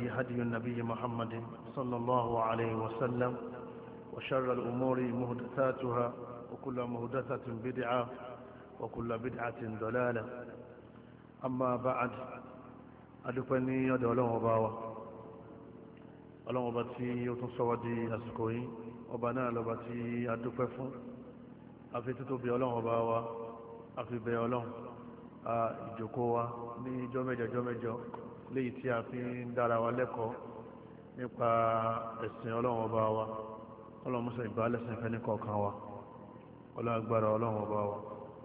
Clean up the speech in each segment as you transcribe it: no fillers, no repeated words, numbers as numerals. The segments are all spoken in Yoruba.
الهدي هدي النبي محمد صلى الله عليه وسلم وشر الأمور محدثاتها وكل محدثة بدعة وكل بدعة ضلالة أما بعد أدفني يد الله وباوة الله وباتي يتصودي أسكوي وبنا لباتي أدففون أفتتو بي الله وباوة أفي بي الله ìjókòó wa ní jọ́mẹ́jọ léyìí tí a fi ń dára wa lẹ́kọ̀ọ́ nípa ẹ̀sìn ọlọ́run ọba wa ọlọ́run mọ́sá ìbálẹ̀sìn fẹ́ ní kọ̀ọ̀kan wa ọlọ́gbàrá ọlọ́run ọba wa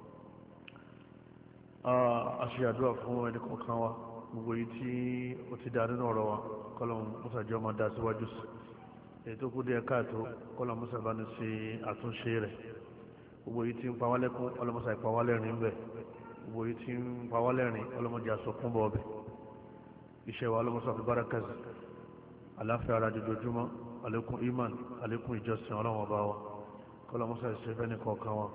a ṣe àdúrà fún ẹni kọ̀ọ̀kan wa gbogbo yìí tí ó ti dá nínú ọ̀rọ̀ wa kọ́lọ́run mọ́sá jẹ́ ọmọ dá síwájú sí èyí tó kú díẹ̀ káàtó kọ́lọ́run mọ́sá bá ní ṣe àtúnṣe rẹ̀ gbogbo yìí tí ń pa wá lẹ́kún ọlọ́run mọ́sá ìpa wá lẹ́rìn bẹ́ẹ̀ gbogbo yìí tí ń pa wá lẹ́rìn ọlọ́mọdé àsọkún bọ̀ ọbẹ̀ iṣẹ́ wa ọlọ́mọsọ fi bárakàzì aláfẹ́ ara dojoojúmọ́ àlékún iman àlékún ìjọsìn ọlọ́wọ́n bá wa kọlọ́mọsọ ìṣẹ́ fẹ́ ní kọ̀ọ̀kan wa.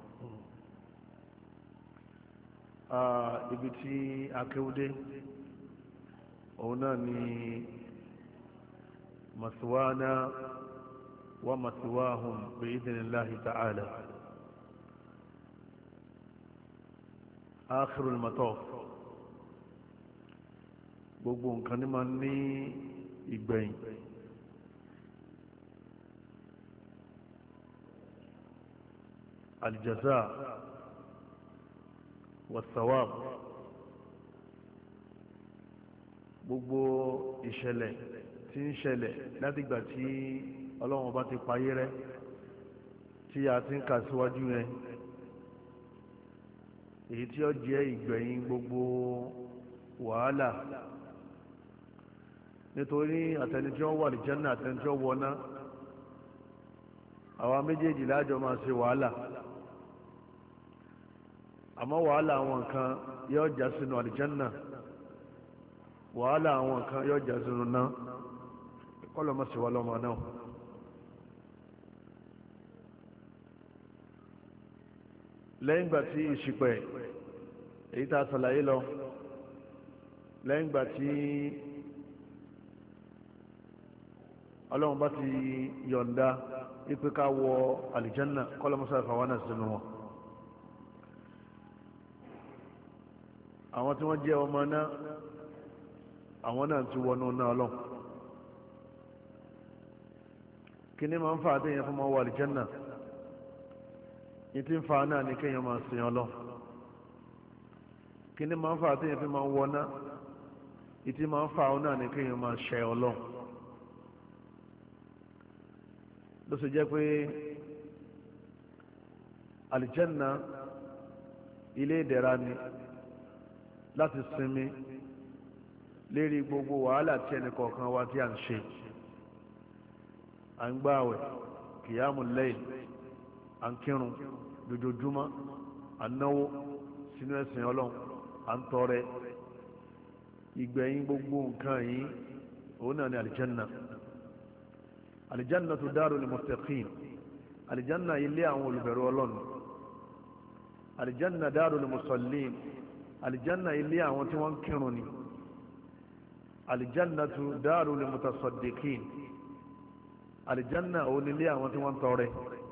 ibi tí akéwúdé òun náà ni masiwana wa masiwahum bi idhnillahi ta'ala. Akhirul mataf gbogbo nǹkan ní máa ní ìgbẹ̀yìn aljaza wasawab gbogbo ìṣẹ̀lẹ̀ tí ń ṣẹlẹ̀ látìgbà tí Ọlọ́run bá ti payé rẹ́ tí a ti ń kà síwájú yẹn èyí tí ó jẹ́ ìgbẹ̀yìn gbogbo wàhálà nítorí àtẹnijọ́ wà ní Jánnà àtẹnijọ́ wọná àwa méjèèjì lájọ máa ṣe wàhálà àmọ́ wàhálà àwọn nǹkan yóò já sínú àlìjánà wàhálà àwọn nǹkan yóò já sínú náà kọ́lọ̀ mọ́ sí wa lọ́mọ náà. lẹ́yìn ìgbà tí ìṣìpẹ̀ èyí tá a ṣàlàyé lọ lẹ́yìn ìgbà tí Ọlọ́run bá ti yọ̀ǹda ipé ká wọ àlìjánà kọ́lọ́mọ́sá ìfàwọ́nà sínú wọn àwọn tí wọ́n jẹ́ ọmọ náà àwọn náà ti wọnú náà lọ kí ni máa ń fa àtẹ̀yìn fún ọmọ wọ àlìjánà ìtí ń fa náà ní kéèyàn máa sìn Ọlọ́run kí ni máa ń fa àtẹ̀yìn fi máa ń wọ náà ìtí máa ń fa ọ náà ní kéèyàn máa ṣẹ Ọlọ́run ló sì jẹ́ pé àlìjẹ́nà ilé ìdẹ̀ra ni láti sinmi lérí gbogbo wàhálà tí ẹnì kọ̀ọ̀kan wa tí a ń ṣe à ń gbààwẹ̀ kìyàmù layl à ń kírun dojoojúmọ́ à ń náwó sínú ẹ̀sìn Ọlọ́run à ń tọrẹ ìgbẹ̀yìn gbogbo nǹkan yìí òun náà ni àlìjẹ́nà àlìjẹ́nà tó dáru lil muttaqin àlìjẹ́nà ilé àwọn olùbẹ̀rù Ọlọ́run àlìjẹ́nà dáru lil musallin àlìjẹ́nà ilé àwọn tí wọ́n ń kírun ni àlìjẹ́nà tó dáru lil mutasaddiqin àlìjẹ́nà òun ilé àwọn tí wọ́n ń tọrẹ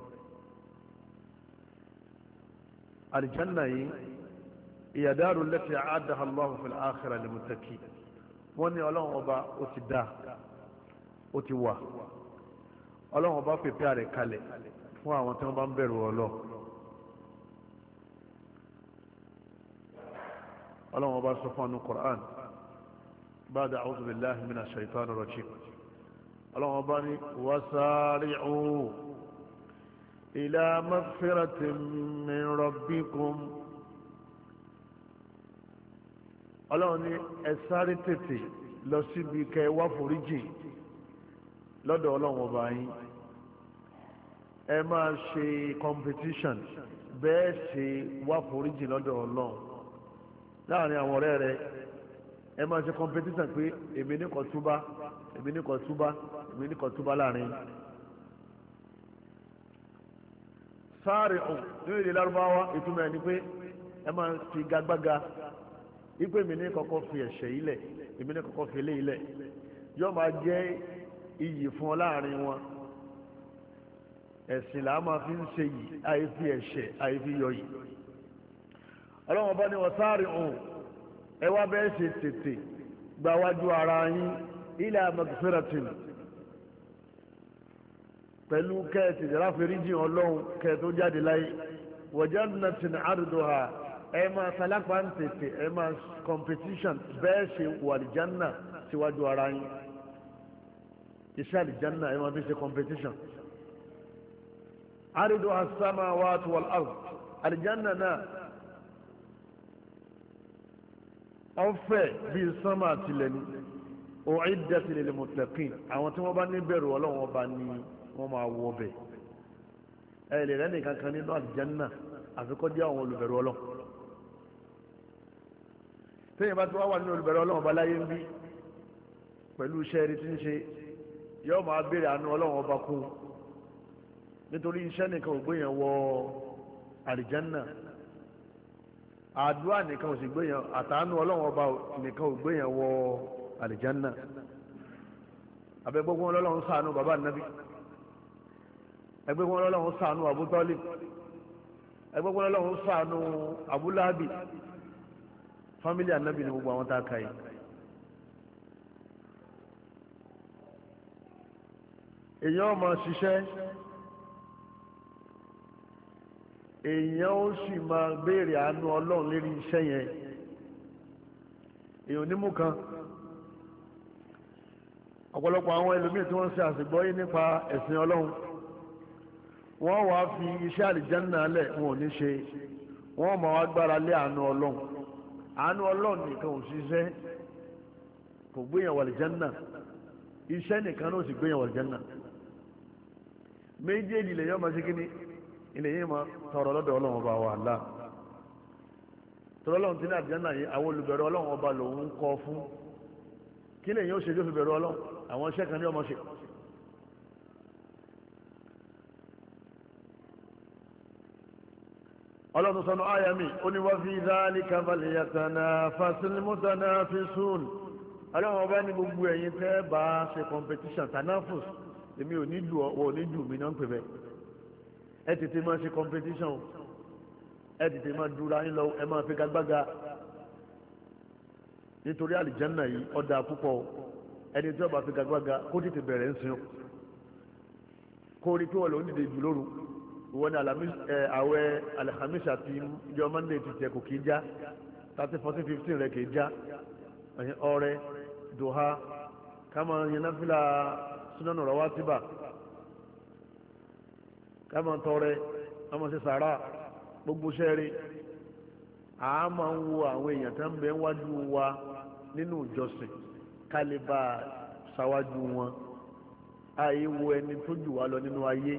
àlìjẹ́nà yìí hiya daru allati a'addaha Allahu fil akhirah lil muttaqin wọ́n ní Ọlọ́run ọba ó ti dá ó ti wà Ọlọ́run ọba pèpè àrẹ kalẹ̀ fún àwọn tí wọ́n bá ń bẹ̀rù Ọlọ́run Ọlọ́run ọba sọ fún anu Qur'an ba'da a'udhu billahi minash shaitanir rajim Ọlọ́run ọba ní wasari'u ila maghfiratin min rabbikum Ọlọ́run ní ẹ sáré tètè lọ síbi kẹ́ wá foríjì lọ́dọ̀ Ọlọ́run ọba yín ẹ máa ṣe competition bẹ́ẹ̀ ṣe wá foríjì lọ́dọ̀ Ọlọ́run láàrin àwọn ọ̀rẹ́ rẹ ẹ máa ṣe competition pé èmi ní kó túbá èmi ní kó túbá èmi ní kó túbá láàrin sáré ọ̀hún nínú èdè lárúbáwá ìtumọ̀ ẹ̀ ni pé ẹ máa fi gagbága ipe mi ní kọ́kọ́ fi ẹ̀ṣẹ̀ ilẹ̀ èmi ní kọ́kọ́ fi ilé ilẹ̀ yóò máa jẹ́ iyì fún ọ láàrin wọn. ẹ̀sìn làá máa fi ń ṣe yìí àìfi ẹ̀ṣẹ̀ àìfi yọ yìí. ọlọ́wọ́n bá ní wasari'u ẹ wá bẹ́ẹ̀ ṣe tètè gbáwájú ara yín ila magfiratin pẹ̀lú kẹ́ẹ̀tì ráfẹ́ríjì ọlọ́run kẹ́ẹ̀ tó jáde láyé wa jannatin arduha ẹ máa sálápá ń tètè ẹ máa competition bẹ́ẹ̀ ṣe wà àlìjánà síwájú ara yín. iṣẹ́ àlìjánà ẹ máa fi ṣe competition. arduha as-samawati wal ard àlìjánà náà ọ̀fẹ́ bíi sánmà àtìlẹ̀ ní u'iddat lil muttaqin àwọn tí wọ́n bá ní bẹ̀rù ọlọ́run ọba ní wọ́n máa wọ ọbẹ̀. ẹ lè rẹ́ nìkan kan nínú àlìjánà àfikọ́ jẹ́ àwọn olùbẹ̀rù ọlọ́run. téèyàn bá ti wá wà nínú olùbẹ̀rù ọlọ́run ọba láyé ń bí pẹ̀lú iṣẹ́ rí tí ń ṣe yóò máa béèrè àánú ọlọ́run ọba kún nítorí iṣẹ́ nìkan ò gbéyàn wọ àlìjánà àdúrà nìkan ò sì gbéyàn àtàánú ọlọ́run ọba nìkan ò gbéyàn wọ àlìjánà. abẹ́gbọ́gbọ́n ọlọ́run ṣàánú bàbá nàbí ẹgbẹ́gbọ́n ọlọ́run ṣàánú Abu Talib ẹgbẹ́gbọ́n ọlọ́run ṣàánú Abu Lahabi fámílì ànábì ní gbogbo àwọn tá a kà yìí. èèyàn máa ṣiṣẹ́ èèyàn ó sì máa béèrè àánú ọlọ́run lérí iṣẹ́ yẹn. èèyàn onímú kan ọ̀pọ̀lọpọ̀ àwọn ẹlòmíì tí wọ́n ń ṣe àṣìgbọ́yé nípa ẹ̀sìn ọlọ́run wọ́n wàá fi iṣẹ́ àlìjánná lẹ̀ wọn ò ní ṣe wọ́n máa wá gbára lé àánú ọlọ́run. àánú ọlọ́run nìkan ò ṣiṣẹ́ kò gbéyàn wà àlìjánná iṣẹ́ nìkan ló sì gbéyàn wà àlìjánná. méjèèjì lè yọ ọmọ sí kíní ilẹ̀ yìí máa tọrọ lọ́dọ̀ ọlọ́run ọba wa Allah. tọrọ ọlọ́run tí ní àlìjánná yìí àwọn olùbẹ̀rù ọlọ́run ọba lòun kọ fún kí lè yín ó ṣe tó fi bẹ̀rù ọlọ́run àwọn iṣẹ́ kan ní ọmọ ṣe. ọlọ́run sọnù àyà mi ó ní wa fi dhalika falyatanafasil mutanafisun. ọlọ́run ọba ní gbogbo ẹ̀yin tẹ́ bá ṣe competition tanafus èmi ò ní jù ọ́ ò ní jù mí náà ń pè bẹ́ẹ̀. ẹ tètè máa ṣe competition ẹ tètè máa dúra yín lọ ẹ máa fi gagbága nítorí àlìjánná yìí ọ̀dà púpọ̀ ẹni tí ó bá fi gagbága kó tètè bẹ̀rẹ̀ ń sin kó rí pé wọ́n lò ń dìde jù lóru wọ́n ní àwẹ̀ alhamis àti ìjọ monday ti tẹ̀ kò kì í já 30 14 15 rẹ̀ kì í já ọrẹ duha kama yanáfìlà sunanu rawatiba kama tọrẹ kama ṣe sàrà gbogbo sẹ́ẹ̀rì a máa ń wo àwọn èèyàn tó ń bẹ wájú wa nínú ìjọsìn kálíbà ṣáwájú wọn àyè wo ẹni tó jù wá lọ nínú ayé.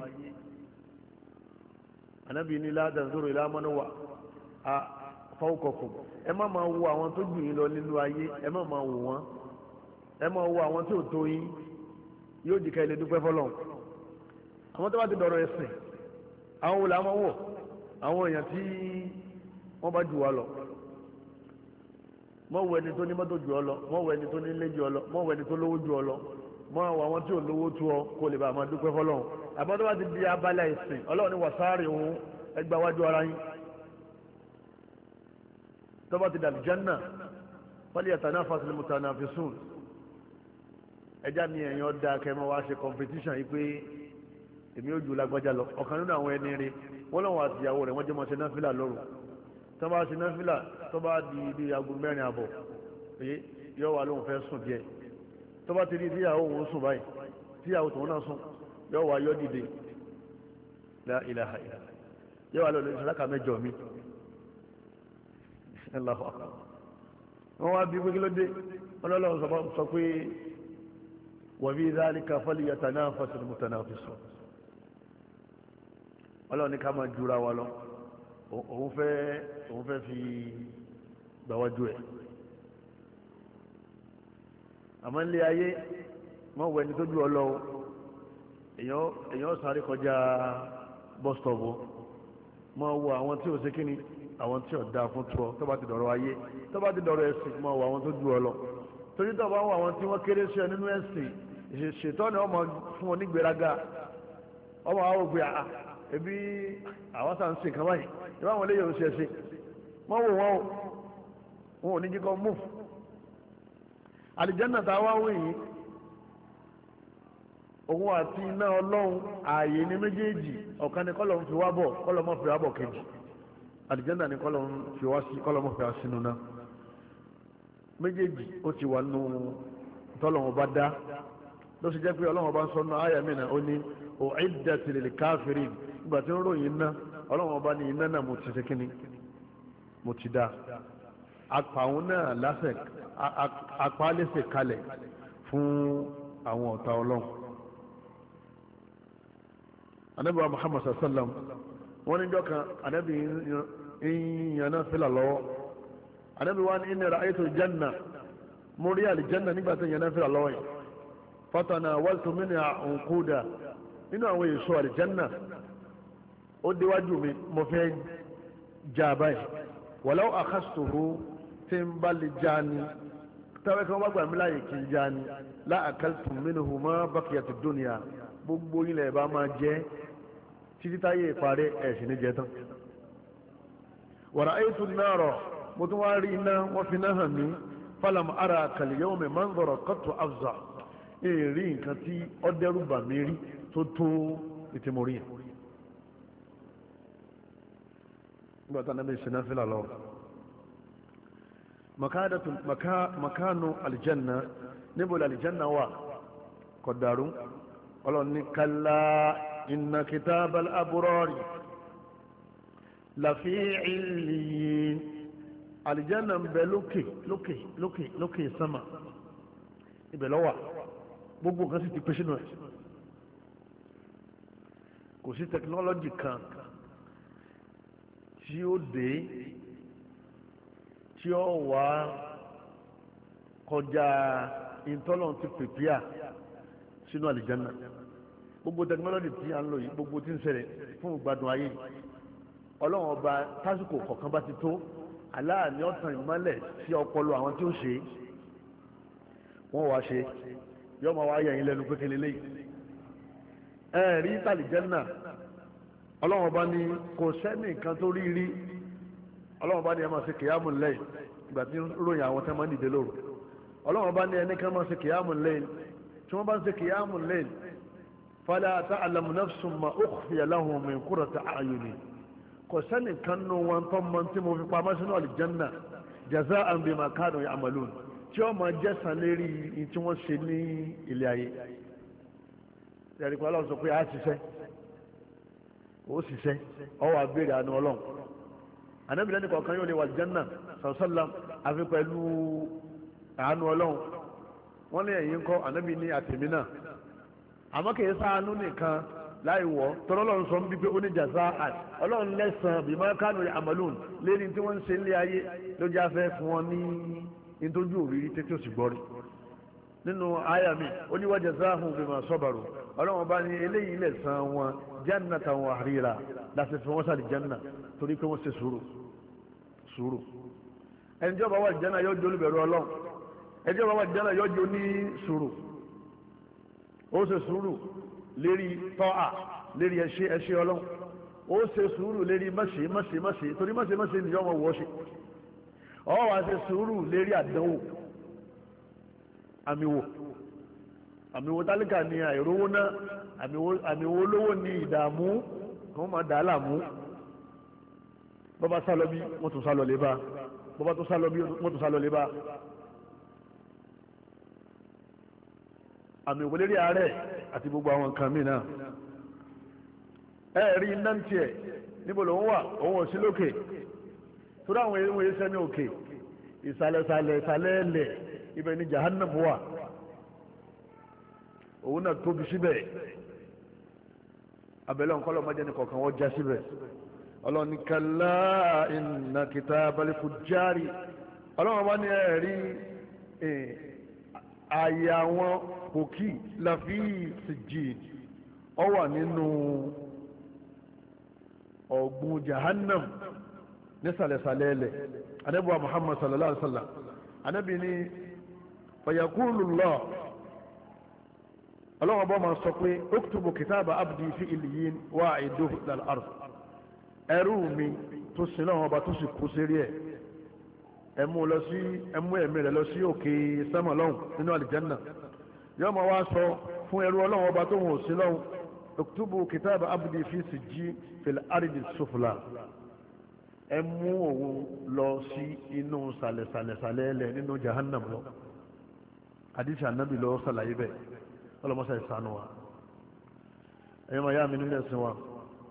Ànábì ní la tanzuru ila man wa fawqakum ẹ má máa wo àwọn tó jù yín lọ nínú ayé ẹ má máa wò wọ́n ẹ má wo àwọn tí ò tó yín yóò di ká ilé dúpẹ́ fọlọ́n. àwọn tó bá ti dọ̀rọ̀ ẹ̀sìn àwọn wò làwọn wọ̀ àwọn èèyàn tí wọ́n bá jù wá lọ mọ́ wo ẹni tó ní mọ́tò jù ọ lọ mọ́ wo ẹni tó ní ilé jù ọ lọ mọ́ wo ẹni tó lówó jù ọ lọ mọ́ wo àwọn tí ò lówó tú ọ kó lè bá a máa dúpẹ́ fọlọ́n. àbọ̀ tó bá ti di abala ìsìn ọlọ́run ní wàsáàrì òun ẹgbà wájú ara yín tó bá ti dàbí jannah falyatanafasil mutanafisun ẹjá ní ẹ̀yàn ọ̀dà kẹmọ́ wá ṣe competition yìí pé èmi ò jù lágbájá lọ. ọ̀kan nínú àwọn ẹni rí wọ́n lọ́wọ́ àti ìyàwó rẹ̀ wọ́n jẹ́ mọ́ ṣe náfìlà lóru tó bá ṣe náfìlà tó bá di ibi aago 4 àbọ̀ yóò wà lóhun fẹ́ sùn díẹ̀ tó bá ti rí tíyàwó òun sùn báyìí tíyàwó tòun náà sùn yóò wá yọ dìde la ilaha illa yóò wá lọ lórí sàlákà mẹ́jọ mi wọ́n wá bí pé kí ló dé ọlọ́run sọ pé wa fi dhalika falyatanafasil mutanafisun. ọlọ́run ní ká máa jura wa lọ òun fẹ́ fi gbàwájú ẹ̀ àmọ́ nílé ayé wọ́n wọ ẹni tó ju ọ lọ èèyàn sáré kọjá bus stop mọ́ wọ àwọn tí ò ṣe kíni àwọn tí ò dáa fún tó bá ti dọ̀rọ̀ ayé tó bá ti dọ̀rọ̀ ẹ̀sìn mọ́ wọ àwọn tó ju ọ lọ torí tó bá wà wọn tí wọ́n kéré sí ẹ nínú ẹ̀sìn ṣètọ́ ni wọ́n mọ̀ fún wọn nígbéraga ọmọ àwọn ògbé àá ebi àwọn sàn ń sìn kan báyìí ìbá wọn léyìn oṣù ẹ̀sìn wọ́n wò wọ́n o wọn ò ní jíkọ́ mú àlìjánà tá a wá wò yìí òun àti iná ọlọ́run ààyè ní méjèèjì ọ̀kan ni kọ́lọ̀ ń fi wá bọ̀ kọ́lọ̀ mọ́ fi wá bọ̀ kejì àlìjánà ni kọ́lọ̀ ń fi wá sí kọ́lọ̀ mọ́ fi wá sínú náà méjèèjì ó ti wà nù tọ́lọ́run bá dá ló sì jẹ́ pé ọlọ́run bá ń sọ nù àyà mìíràn ó ní u'iddat lil kafirin nígbà tí ń ròyìn iná ọlọ́run bá ní iná náà mo ti ṣe kíni mo ti dá apàwọn náà lásẹ̀ apá lẹ́sẹ̀ kalẹ̀ fún àwọn ọ̀tá ọlọ́run anabi wa muhammad sallam wọ́n ní jọ́ kan anabi ìyànà fìlà lọ́wọ́ anabi wa ní inni ra'aytu janna mo rí àlìjanna nígbà tí ìyànà fìlà lọ́wọ́ yìí fatanawaltu minha unquda nínú àwọn èso àlìjanna ó déwájú mi mo fẹ́ já báyìí walau akhastuhu tí ń bá lè já ni tàbí kan wá gbà mí láyè kí n já ni la akaltum minhu ma baqiyatid dunya gbogbo ilẹ̀ bá máa jẹ́ títí táyé ìparẹ́ ẹ̀sìn ní jẹ tán wa ra'aytu an-nara mo tún wá rí iná wọ́n fi náà hàn mí falam ara kal-yawmi manzara qattu afza èrí nǹkan tí ó dẹ́rù bà mí rí tó tó ìtìmọ̀rí yẹn nígbà tá a nàbẹ̀ ìṣẹ̀nà fìlà lọ makanu aljanna níbo la aljanna wà kọ̀dàrú ọlọ́ni kalla inna kitabal abrari lafi illiyin aljanna ń bẹ lókè sama ibẹ̀ ló wà gbogbo kan sì ti pèsè nù ẹ̀ kò sí tẹkinọ́lọ́jì kan tí ó dé tí ó wà kọjá ìtọ́lọ́n ti pèpìà sínú àlìjánná gbogbo tẹkinọ́lọ́jì tí a ń lò yìí gbogbo tí ń ṣẹlẹ̀ fún ìgbádùn ayé ọlọ́run ọba tásìkò kọ̀ọ̀kan bá ti tó aláàní ọ̀tàn ìmọ́lẹ̀ sí ọpọlọ àwọn tí ó ṣe wọ́n wá ṣe yọ́ ma wá yẹ̀yìn lẹ́nu pé kele léyìí ẹ̀rí tàlìjánná ọlọ́run ọba ní kò sẹ́ni nǹkan tó rí rí ọlọ́run ọba ní ẹ máa ṣe kìyàmù lẹ́yìn ìgbà tí ń ròyìn àwọn tẹ́ máa ń dìde lóru ọlọ́run ọba ní ẹni kan máa ṣe kìyàmù lẹ́yìn tí wọ́n bá ń ṣe kìyàmù lẹ́yìn fala ta'lamu nafsun ma ukhfiya lahum min qurrati a'yunin kò sẹ́ni kan nù wọn tó mọ tí mo fi pamọ́ sínú àlìjánná jaza'an bima kanu ya'malun tí wọ́n máa jẹ́sàn lérí tí wọ́n ṣe ní ilé ayé ẹ̀rí pé ọlọ́run sọ pé a ṣiṣẹ́ ó ṣiṣẹ́ ọwọ́ abéèrè àánú ọlọ́run ànábìlẹ̀ ní kọ̀ọ̀kan yóò lè wà àlìjánná sàlọ́sàlám àfi pẹ̀lú àánú ọlọ́run wọ́n ní ẹ̀yìn kọ́ ànábì ní àtẹ̀mí náà àmọ́ kì í sáánú nìkan láì wọ́ tọ́lọ́run sọ ń bí pé ó ní jaza'an ọlọ́run lẹ́sàn-án bima kanu ya'malun lérí tí wọ́n ń ṣe nílé ayé ló jẹ́ afẹ́ fún wọn ní nítorí òrírí tètè òsì gbọ́rí nínú àyà mi ó ní wa jazahum bima sabaru ọlọ́run bá ní eléyìí lẹ̀san wọn jannatan wa harira láti fi wọ́n sàlì janna torí pé wọ́n ṣe sùúrù ẹni tí ó bá wà janna yóò jẹ́ olùbẹ̀rù ọlọ́run ẹni tí ó bá wà janna yóò jẹ́ oní sùúrù ó ṣe sùúrù lérí tọ́à lérí ẹṣẹ́ ọlọ́run ó ṣe sùúrù lérí mọ́ṣe torí mọ́ṣe ni yọ́ mọ̀ wọ́ ṣe ọ wá ṣe sùúrù lérí àdánwò àmìwò tálíkà ní àìrówó náà àmìwò olówó ní ìdààmú kan máa dà á làmú bọ́bá sálọ bí wọ́n tún sálọ lé bá bọ́bá tó sálọ bí wọ́n tún sálọ lé bá àmìwò lérí ààrẹ àti gbogbo àwọn nǹkan míì náà ẹ̀rí iná ń tiẹ̀ níbo lòun wà òun ò sí lókè torí àwọn èèyàn ẹsẹ̀ ní òkè ìsàlẹ̀ ẹlẹ̀ ibẹ̀ ni jahannam wà òun náà tóbi síbẹ̀ abẹ́lẹ́ ọ̀nkọ́lọ́ májẹ́ ní kọ̀ọ̀kan wọ́n já síbẹ̀ ọlọ́ni kalla inna kitabal fujjari ọlọ́run bá ní ẹ̀rí ààyè àwọn kòkí láfi sijjid ọ wà nínú ọ̀gbun jahannam nísàlẹ̀sàlẹ̀ ẹlẹ̀ anábíwá muhammad sallallahu alaihi wasallam anábí ní fayaqulullah ọlọ́wọ́n bọ́ máa sọ pé uktubu kitaba abdi fi illiyin wa iduhu lal ard ẹrú mi tó sin lọ́wọ́ ọba tó sì kú sérí ẹ̀ ẹmú ẹ̀mí rẹ̀ lọ sí òkè sẹ́mọ̀ lọ́hùn nínú àlìjánà yóò máa wá sọ fún ẹrú ọlọ́wọ́ ọba tó hùn sí lọ́hùn uktubu kitaba abdi fi sijjin fil ardi sufla ẹmú òun lọ sí inú sàlẹ̀sàlẹ̀sàlẹ̀ ẹlẹ̀ nínú jahannam lọ àdìsí ànábì lọ sàlàyé bẹ́ẹ̀ ọlọ́mọsá ìsànú wa ẹ̀yọ́ máa yá mi nílẹ̀ sí wa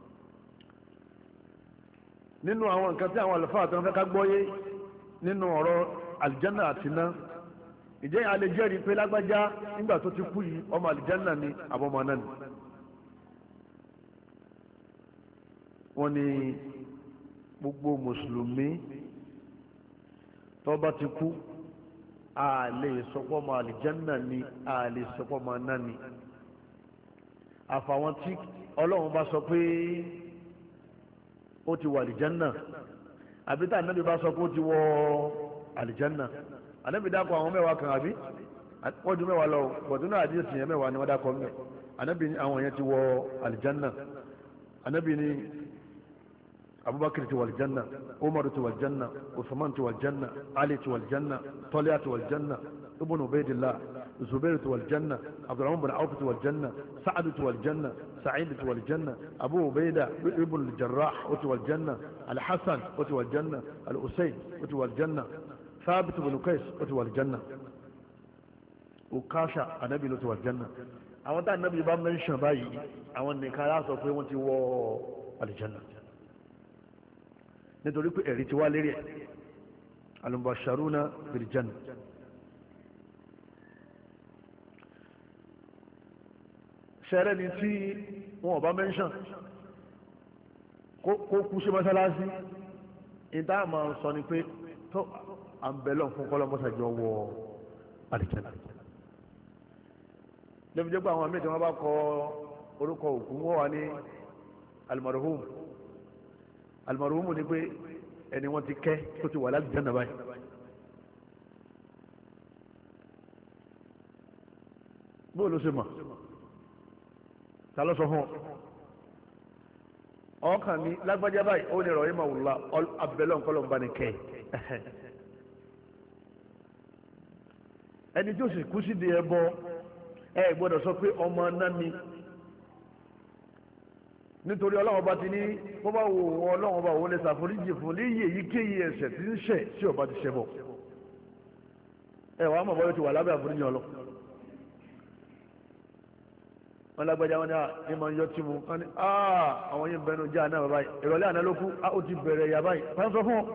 nínú àwọn nǹkan tí àwọn àlùfáà tó ń fẹ́ ká gbọ́yé nínú ọ̀rọ̀ àlìjánà àti iná ìjẹ́ a lè jẹ́rìí pé lágbájá nígbà tó ti kú yìí ọmọ àlìjánà ni àbọ̀mọ náà ni wọ́n ní gbogbo mùsùlùmí tó bá ti kú a lè sọpọ́ ọmọ àlìjánà ni a lè sọpọ́ ọmọ náà ni àfàwọn tí ọlọ́run bá sọ pé ó ti wọ àlìjánà àbí tá ànábì bá sọ pé ó ti wọ àlìjánà ànábì dákọ̀ àwọn mẹ́wàá kan àbí wọ́n ju mẹ́wàá lọ bọ̀dún náà àdíyèsí yẹn mẹ́wàá ni wọ́n dákọ̀ mẹ́ ànábì ní àwọn yẹn ti wọ àlìjánà ànábì ní abubakar ti wọ àlìjánà umar ti wọ àlìjánà usman ti wọ àlìjánà ali ti wọ àlìjánà tọ́lá ti wọ àlìjánà ibn ubaydillah zubair ti wọ àlìjánà abdulrahman bin awf ti wọ àlìjánà sa'ad ti wọ àlìjánà sa'id ti wọ àlìjánà abu ubayda ibn al-jarrah ti wọ àlìjánà alhassan ti wọ àlìjánà al-usayd ti wọ àlìjánà ثابت بن قيس وتوى الجنة وكاشا النبي لو توى الجنة àwọn tá nàbí bá mẹ́ńsàn báyìí àwọn nìkan á sọ pé wọ́n ti wọ àlìjánà nítorí pé ẹ̀rí ti wá lérí ẹ̀ al-mubashsharuna bil janna ṣẹlẹ̀ ní tí wọn ò bá mẹ́ńsàn kó kú sí mọ́sálásí ìta máa sọ ni pé tó àǹbẹ̀lọ̀ fún kọ́lọ́mọ́sàjọ́ wọ àlìjánà lẹ́fíjẹ́ pé àwọn àmì tí wọ́n bá kọ orúkọ òkú wọ́n wà ní almarhum almarhum ni pé ẹni wọ́n ti kẹ́ tó ti wà l'àlìjánà báyìí bó ló ṣe mọ̀ ta ló sọ fún ọ ọkàn ní lágbájá báyìí ó ní ìrọ̀lẹ́ màwùlá abẹ́lọ̀ kọ́lọ́mbà ní kẹ́ ẹni tí ó sì kú sí di ẹbọ ẹ gbọ́dọ̀ sọ pé ọmọ náà ni nítorí ọlọ́run bá ti ní bó bá wò wọn ọlọ́run bá wò lè ṣàforíjì fún léyìí èyíkéyìí ẹ̀ṣẹ̀ tí ń ṣẹ̀ tí ọba ti ṣẹ̀ bọ̀ ẹ wàá mọ̀ bọ́yọ̀ ti wà lábẹ́ àforíjì ọlọ́ wọn lágbájá wọn ní ma ń yọ tí mu wọn ní àwọn yìí ń bẹnu já náà báyìí ìrọ̀lẹ́ àná ló kú ó ti bẹ̀rẹ̀ ìyá báyìí fáwọn sọ fún ọ.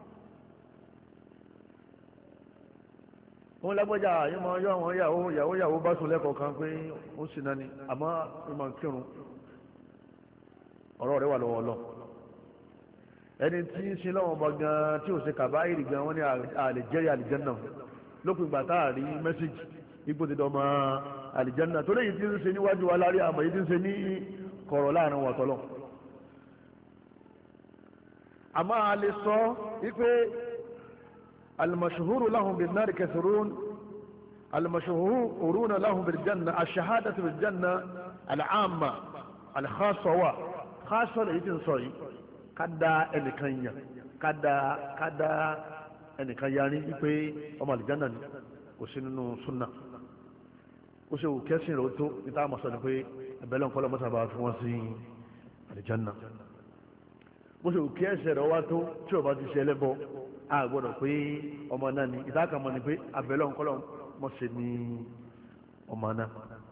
wọn lágbájá yìí máa yọ àwọn yàwó bá sùn lẹ́kọ̀ọ́ kan pé ó sì náà ni àmọ́ ìmọ̀ ń kírun ọ̀rọ̀ rẹ̀ wà lọ́wọ́ lọ ẹni tí ń sin lọ́wọ́ ọba gan tí ò ṣe kàbáyìrì gan wọ́n ní àlè jẹ́rìí àlìjẹ́nà lópin ìgbà tá a rí mẹ́sẹ̀gì ipò ti dọ̀mọ́ àlìjẹ́nà tó léyìí tí ń ṣe níwájú wa lárí àmọ́ yìí tí ń ṣe ní kọ̀rọ̀ láàrin wà tọ́lọ̀ àmọ́ a lè sọ wípé المشهور لهم بالنار كثيرون المشهورون لهم بالجنة الشهادة بالجنة العامة الخاصة خاصة لإيتين صحيح كدا إنكانيا كدا إنكانياني يبي أما الجنة وسنو سنة وسو كسين روتو نتاع مسألة يبي بلون كل مسألة فوانسي الجنة وسو كسين رواتو شو بعد يسلبو a gbọ́dọ̀ pé ọmọ náà ni ìdákàmọ́ ni pé abẹ́lẹ́ ọ̀nkọ́lọ́ mọ̀ṣẹ́ ní ọmọ náà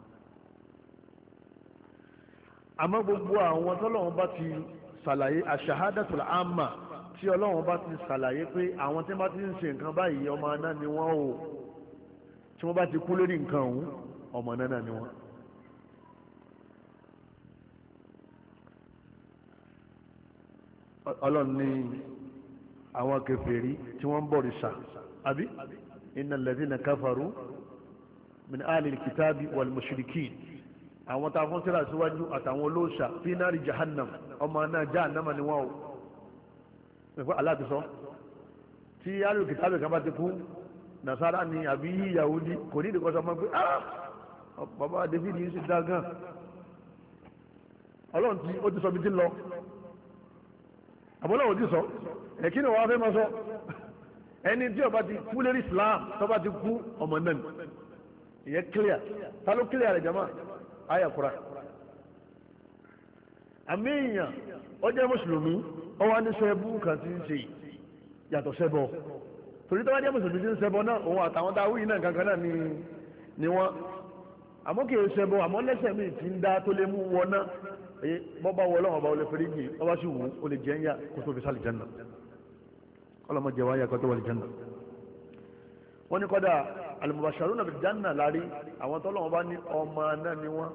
àmọ́ gbogbo àwọn tọ́lọ́wọ́n bá ti ṣàlàyé àṣàhádàtul àmà tí ọlọ́wọ́n bá ti ṣàlàyé pé àwọn tí wọ́n bá ti ń ṣe nǹkan báyìí ọmọ náà ni wọ́n o tí wọ́n bá ti kú lórí nǹkan ọ̀hún ọmọ náà ni wọ́n. ọlọ́run ní àwọn kèfèrí tí wọ́n ń bọ̀rìṣà àbí innal ladhina kafaru min alil kitabi wal mushrikin àwọn tá a fún síra síwájú àtàwọn olóòṣà fi nari jahannam ọmọ náà jahannama ni wọ́n o ẹ̀fọ́ aláàtúnṣọ́ tí alil kitabi kan bá ti kú nasara ni àbí yahudi kò ní ìdíkọ́ sọ ma pé bàbá david yìí sì dá gan ọlọ́run tí ó ti sọ bí ti lọ àbọ̀lọ́wọ́ ti sọ ẹ̀kí ni wọ́n fẹ́ máa sọ ẹni tí ó bá ti kú lérí islam tó bá ti kú ọmọ náà ìyẹn clear ta ló clear rẹ̀ jama àyà kura àmì èèyàn ó jẹ́ mùsùlùmí ó wá ní sẹ́bù kan tí ń ṣe yàtọ̀ sẹ́bọ̀ torí tó bá jẹ́ mùsùlùmí tí ń sẹ́bọ̀ náà òun àtàwọn tá a wí náà kankan náà ni wọ́n àmọ́ kì í sẹ́bọ̀ àmọ́ lẹ́sẹ̀ mi ti ń dá tó lé mú wọn náà bọ́ bá wọ ọlọ́wọ́ bá wọlé fẹ́rígì ọba sì wù ó lè jẹ́ ń yá kó tó fi sálì jẹ́nà ọlọ́mọ jẹ́ wáyà kó tó wọlé jẹ́nà wọ́n ní kọ́dà al-mubashsharuna bil janna lárí àwọn tọ́lọ́wọ́ bá ní ọmọ náà ni wọ́n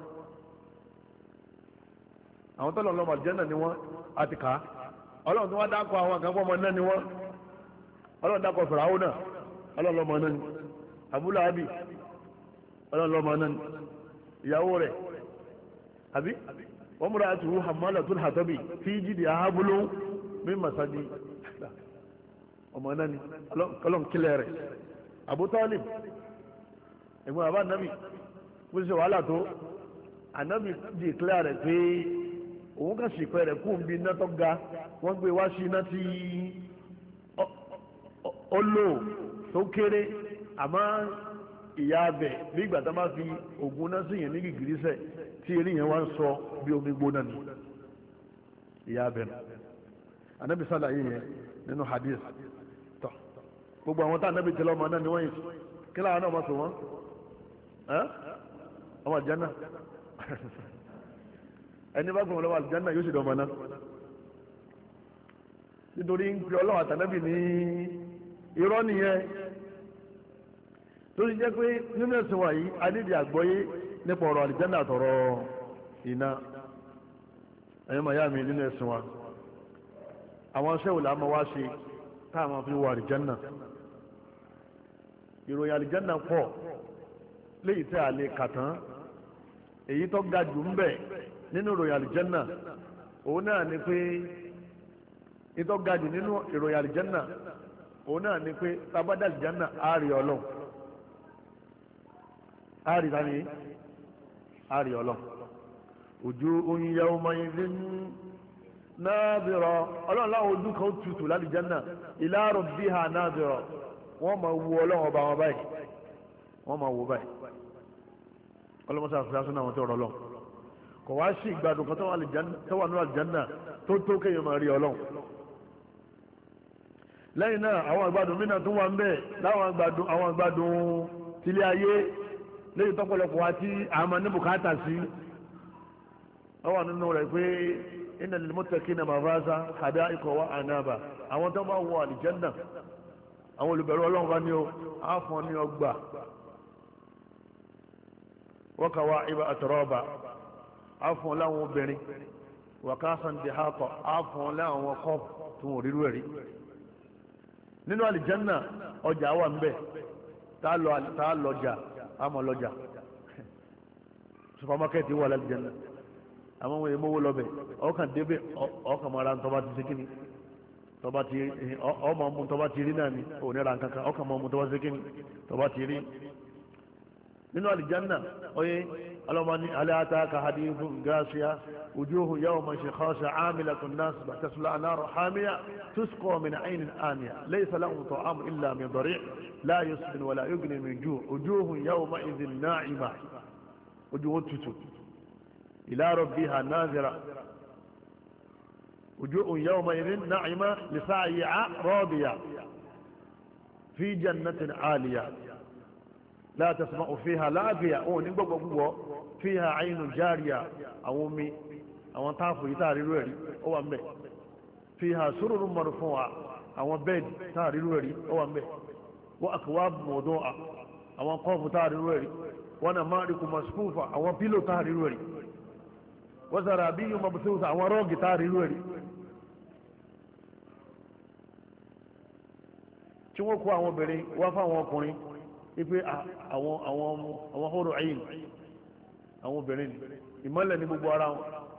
àwọn tọ́lọ́wọ́ lọ́mọ àlùjánnà ni wọ́n àti ká ọlọ́run tó wá dákọ̀ àwọn àkànfọ́ ọmọ náà ni wọ́n ọlọ́run dákọ̀ fìràwọ́ náà ọlọ́run lọ́mọ náà ni Abu Lahabi ọlọ́run lọ́mọ náà ni ìyàwó rẹ̀ àbí wọ́n múra àti hu hammalatul hatabi fi jidha hablum min masadi ọmọ náà ni ọlọ́run kílẹ̀ rẹ̀ Abu Talib ẹ̀gbọ́n àbá nàbì bó ṣe wàhálà tó ànábì di ìkílẹ̀ rẹ̀ pé òun kà sì pẹ́ rẹ̀ kú bí iná tó ga wọ́n gbé wá sí iná tí ó lò tó kéré àmọ́ ìyá abẹ bí ìgbà tó bá fi ògùn náà sí yẹn ní gìgírísẹ̀ tí eré yẹn wá ń sọ bí omi gbóná ni ìyá abẹ nù ànábì sàlàyé yẹn nínú hadith tó gbogbo àwọn tá ànábì tẹlẹ ọmọ náà ni wọ́n yìí kí láwọn náà máa sọ wọ́n ọmọ àjánà ẹni bá gbọ́n lọ́wọ́ àlùjánnà yóò sì dọ̀ ọmọ náà nítorí ń pe ọlọ́wọ́ àtànábì ní irọ́ nìyẹn tó ti jẹ́ pé nínú ẹ̀sìn wa yìí adídì àgbọ́yé nípa ọ̀rọ̀ àlùjánnà àtọ̀rọ̀ iná ẹ̀yọ́ màá yá mi nínú ẹ̀sìn wa àwọn ṣẹ́wò là máa wá ṣe táà máa fi wọ àlùjánnà ìròyìn àlùjánnà pọ̀ léyìí tẹ́ àlè kàtán èyí tó ga jù ń bẹ nínú ìròyìn àlùjánnà òun náà ni pé ìtọ́ ga jù nínú ìròyìn àlùjánnà òun náà ni pé tábàdà àlùjánnà àárí ọlọ́run àárí tani àárí ọlọ́run wujuhun yawma'idhin nadira ọlọ́run láwọn ojú kan tutù lálùjánnà ila rabbiha nadira wọ́n máa wo ọlọ́run ọba wọn báyìí wọ́n máa wo báyìí ọlọ́mọsá àfihàn àwọn tó rọ lọ kò wá sí ìgbádùn kan tó wà ní àlùjánnà tó tó kéèyàn máa rí ọlọ́run lẹ́yìn náà àwọn ìgbádùn mí náà tó wà ń bẹ̀ láwọn ìgbádùn tilé ayé lẹ́yìn tọ́pọ̀lọpọ̀ wa tí àmọ́ ní bùkátà sí wọ́n wà nínú rẹ̀ pé inna lil muttaqina mafaza hada'iqa wa anaba àwọn tó bá wọ àlùjánnà àwọn olùbẹ̀rù ọlọ́run kan ní o àfọ̀n ní ọgbà وكواعب أترابا عفوا لهم بني وكاسا دهاقا عفوا لهم وقف تموري الوري nínú àlìjánà ọjà wà ń bẹ tá a lọjà àmọ́ lọjà supamakẹẹti wà lálìjánà àwọn ohun èèmọwó lọbẹ ọkàn débẹ ọkàn mọ ara tọba ti sékìní tọba ti ọmọ ọmọ tọba ti rí náà ni òní ra nǹkankan ọkàn mọ ọmọ tọba sékìní tọba ti rí nínú àlìjánà oye ọlọ́mọní aláàtàkà hadithun gáṣíà wujuhu yawma shikhasa amilatun nasba tasla nara hamiya tusqa min aynin aniya laysa lahum ta'amun illa min dari' la yusmin wala yughni min ju' wujuhu yawma idhin na'ima wujuhu tutu ila rabbiha nazira wujuhu yawma idhin na'ima li sa'iha radiya fi jannatin 'aliya لا تسمع فيها لاغية او نيغبو غبو فيها عين جارية او مي او تافو يتاري لوري او امبي فيها سرر مرفوعة او بيد تاري لوري او امبي واكواب موضوعة او قوف تاري لوري ونمارق مصفوفة او بيلو تاري لوري وزرابي مبثوثة او روغ تاري لوري tí wọ́n kó àwọn obìnrin wá fáwọn ọkùnrin ipe àwọn hóró ẹ̀yìn àwọn obìnrin ìmọ́lẹ̀ ní gbogbo ara wọn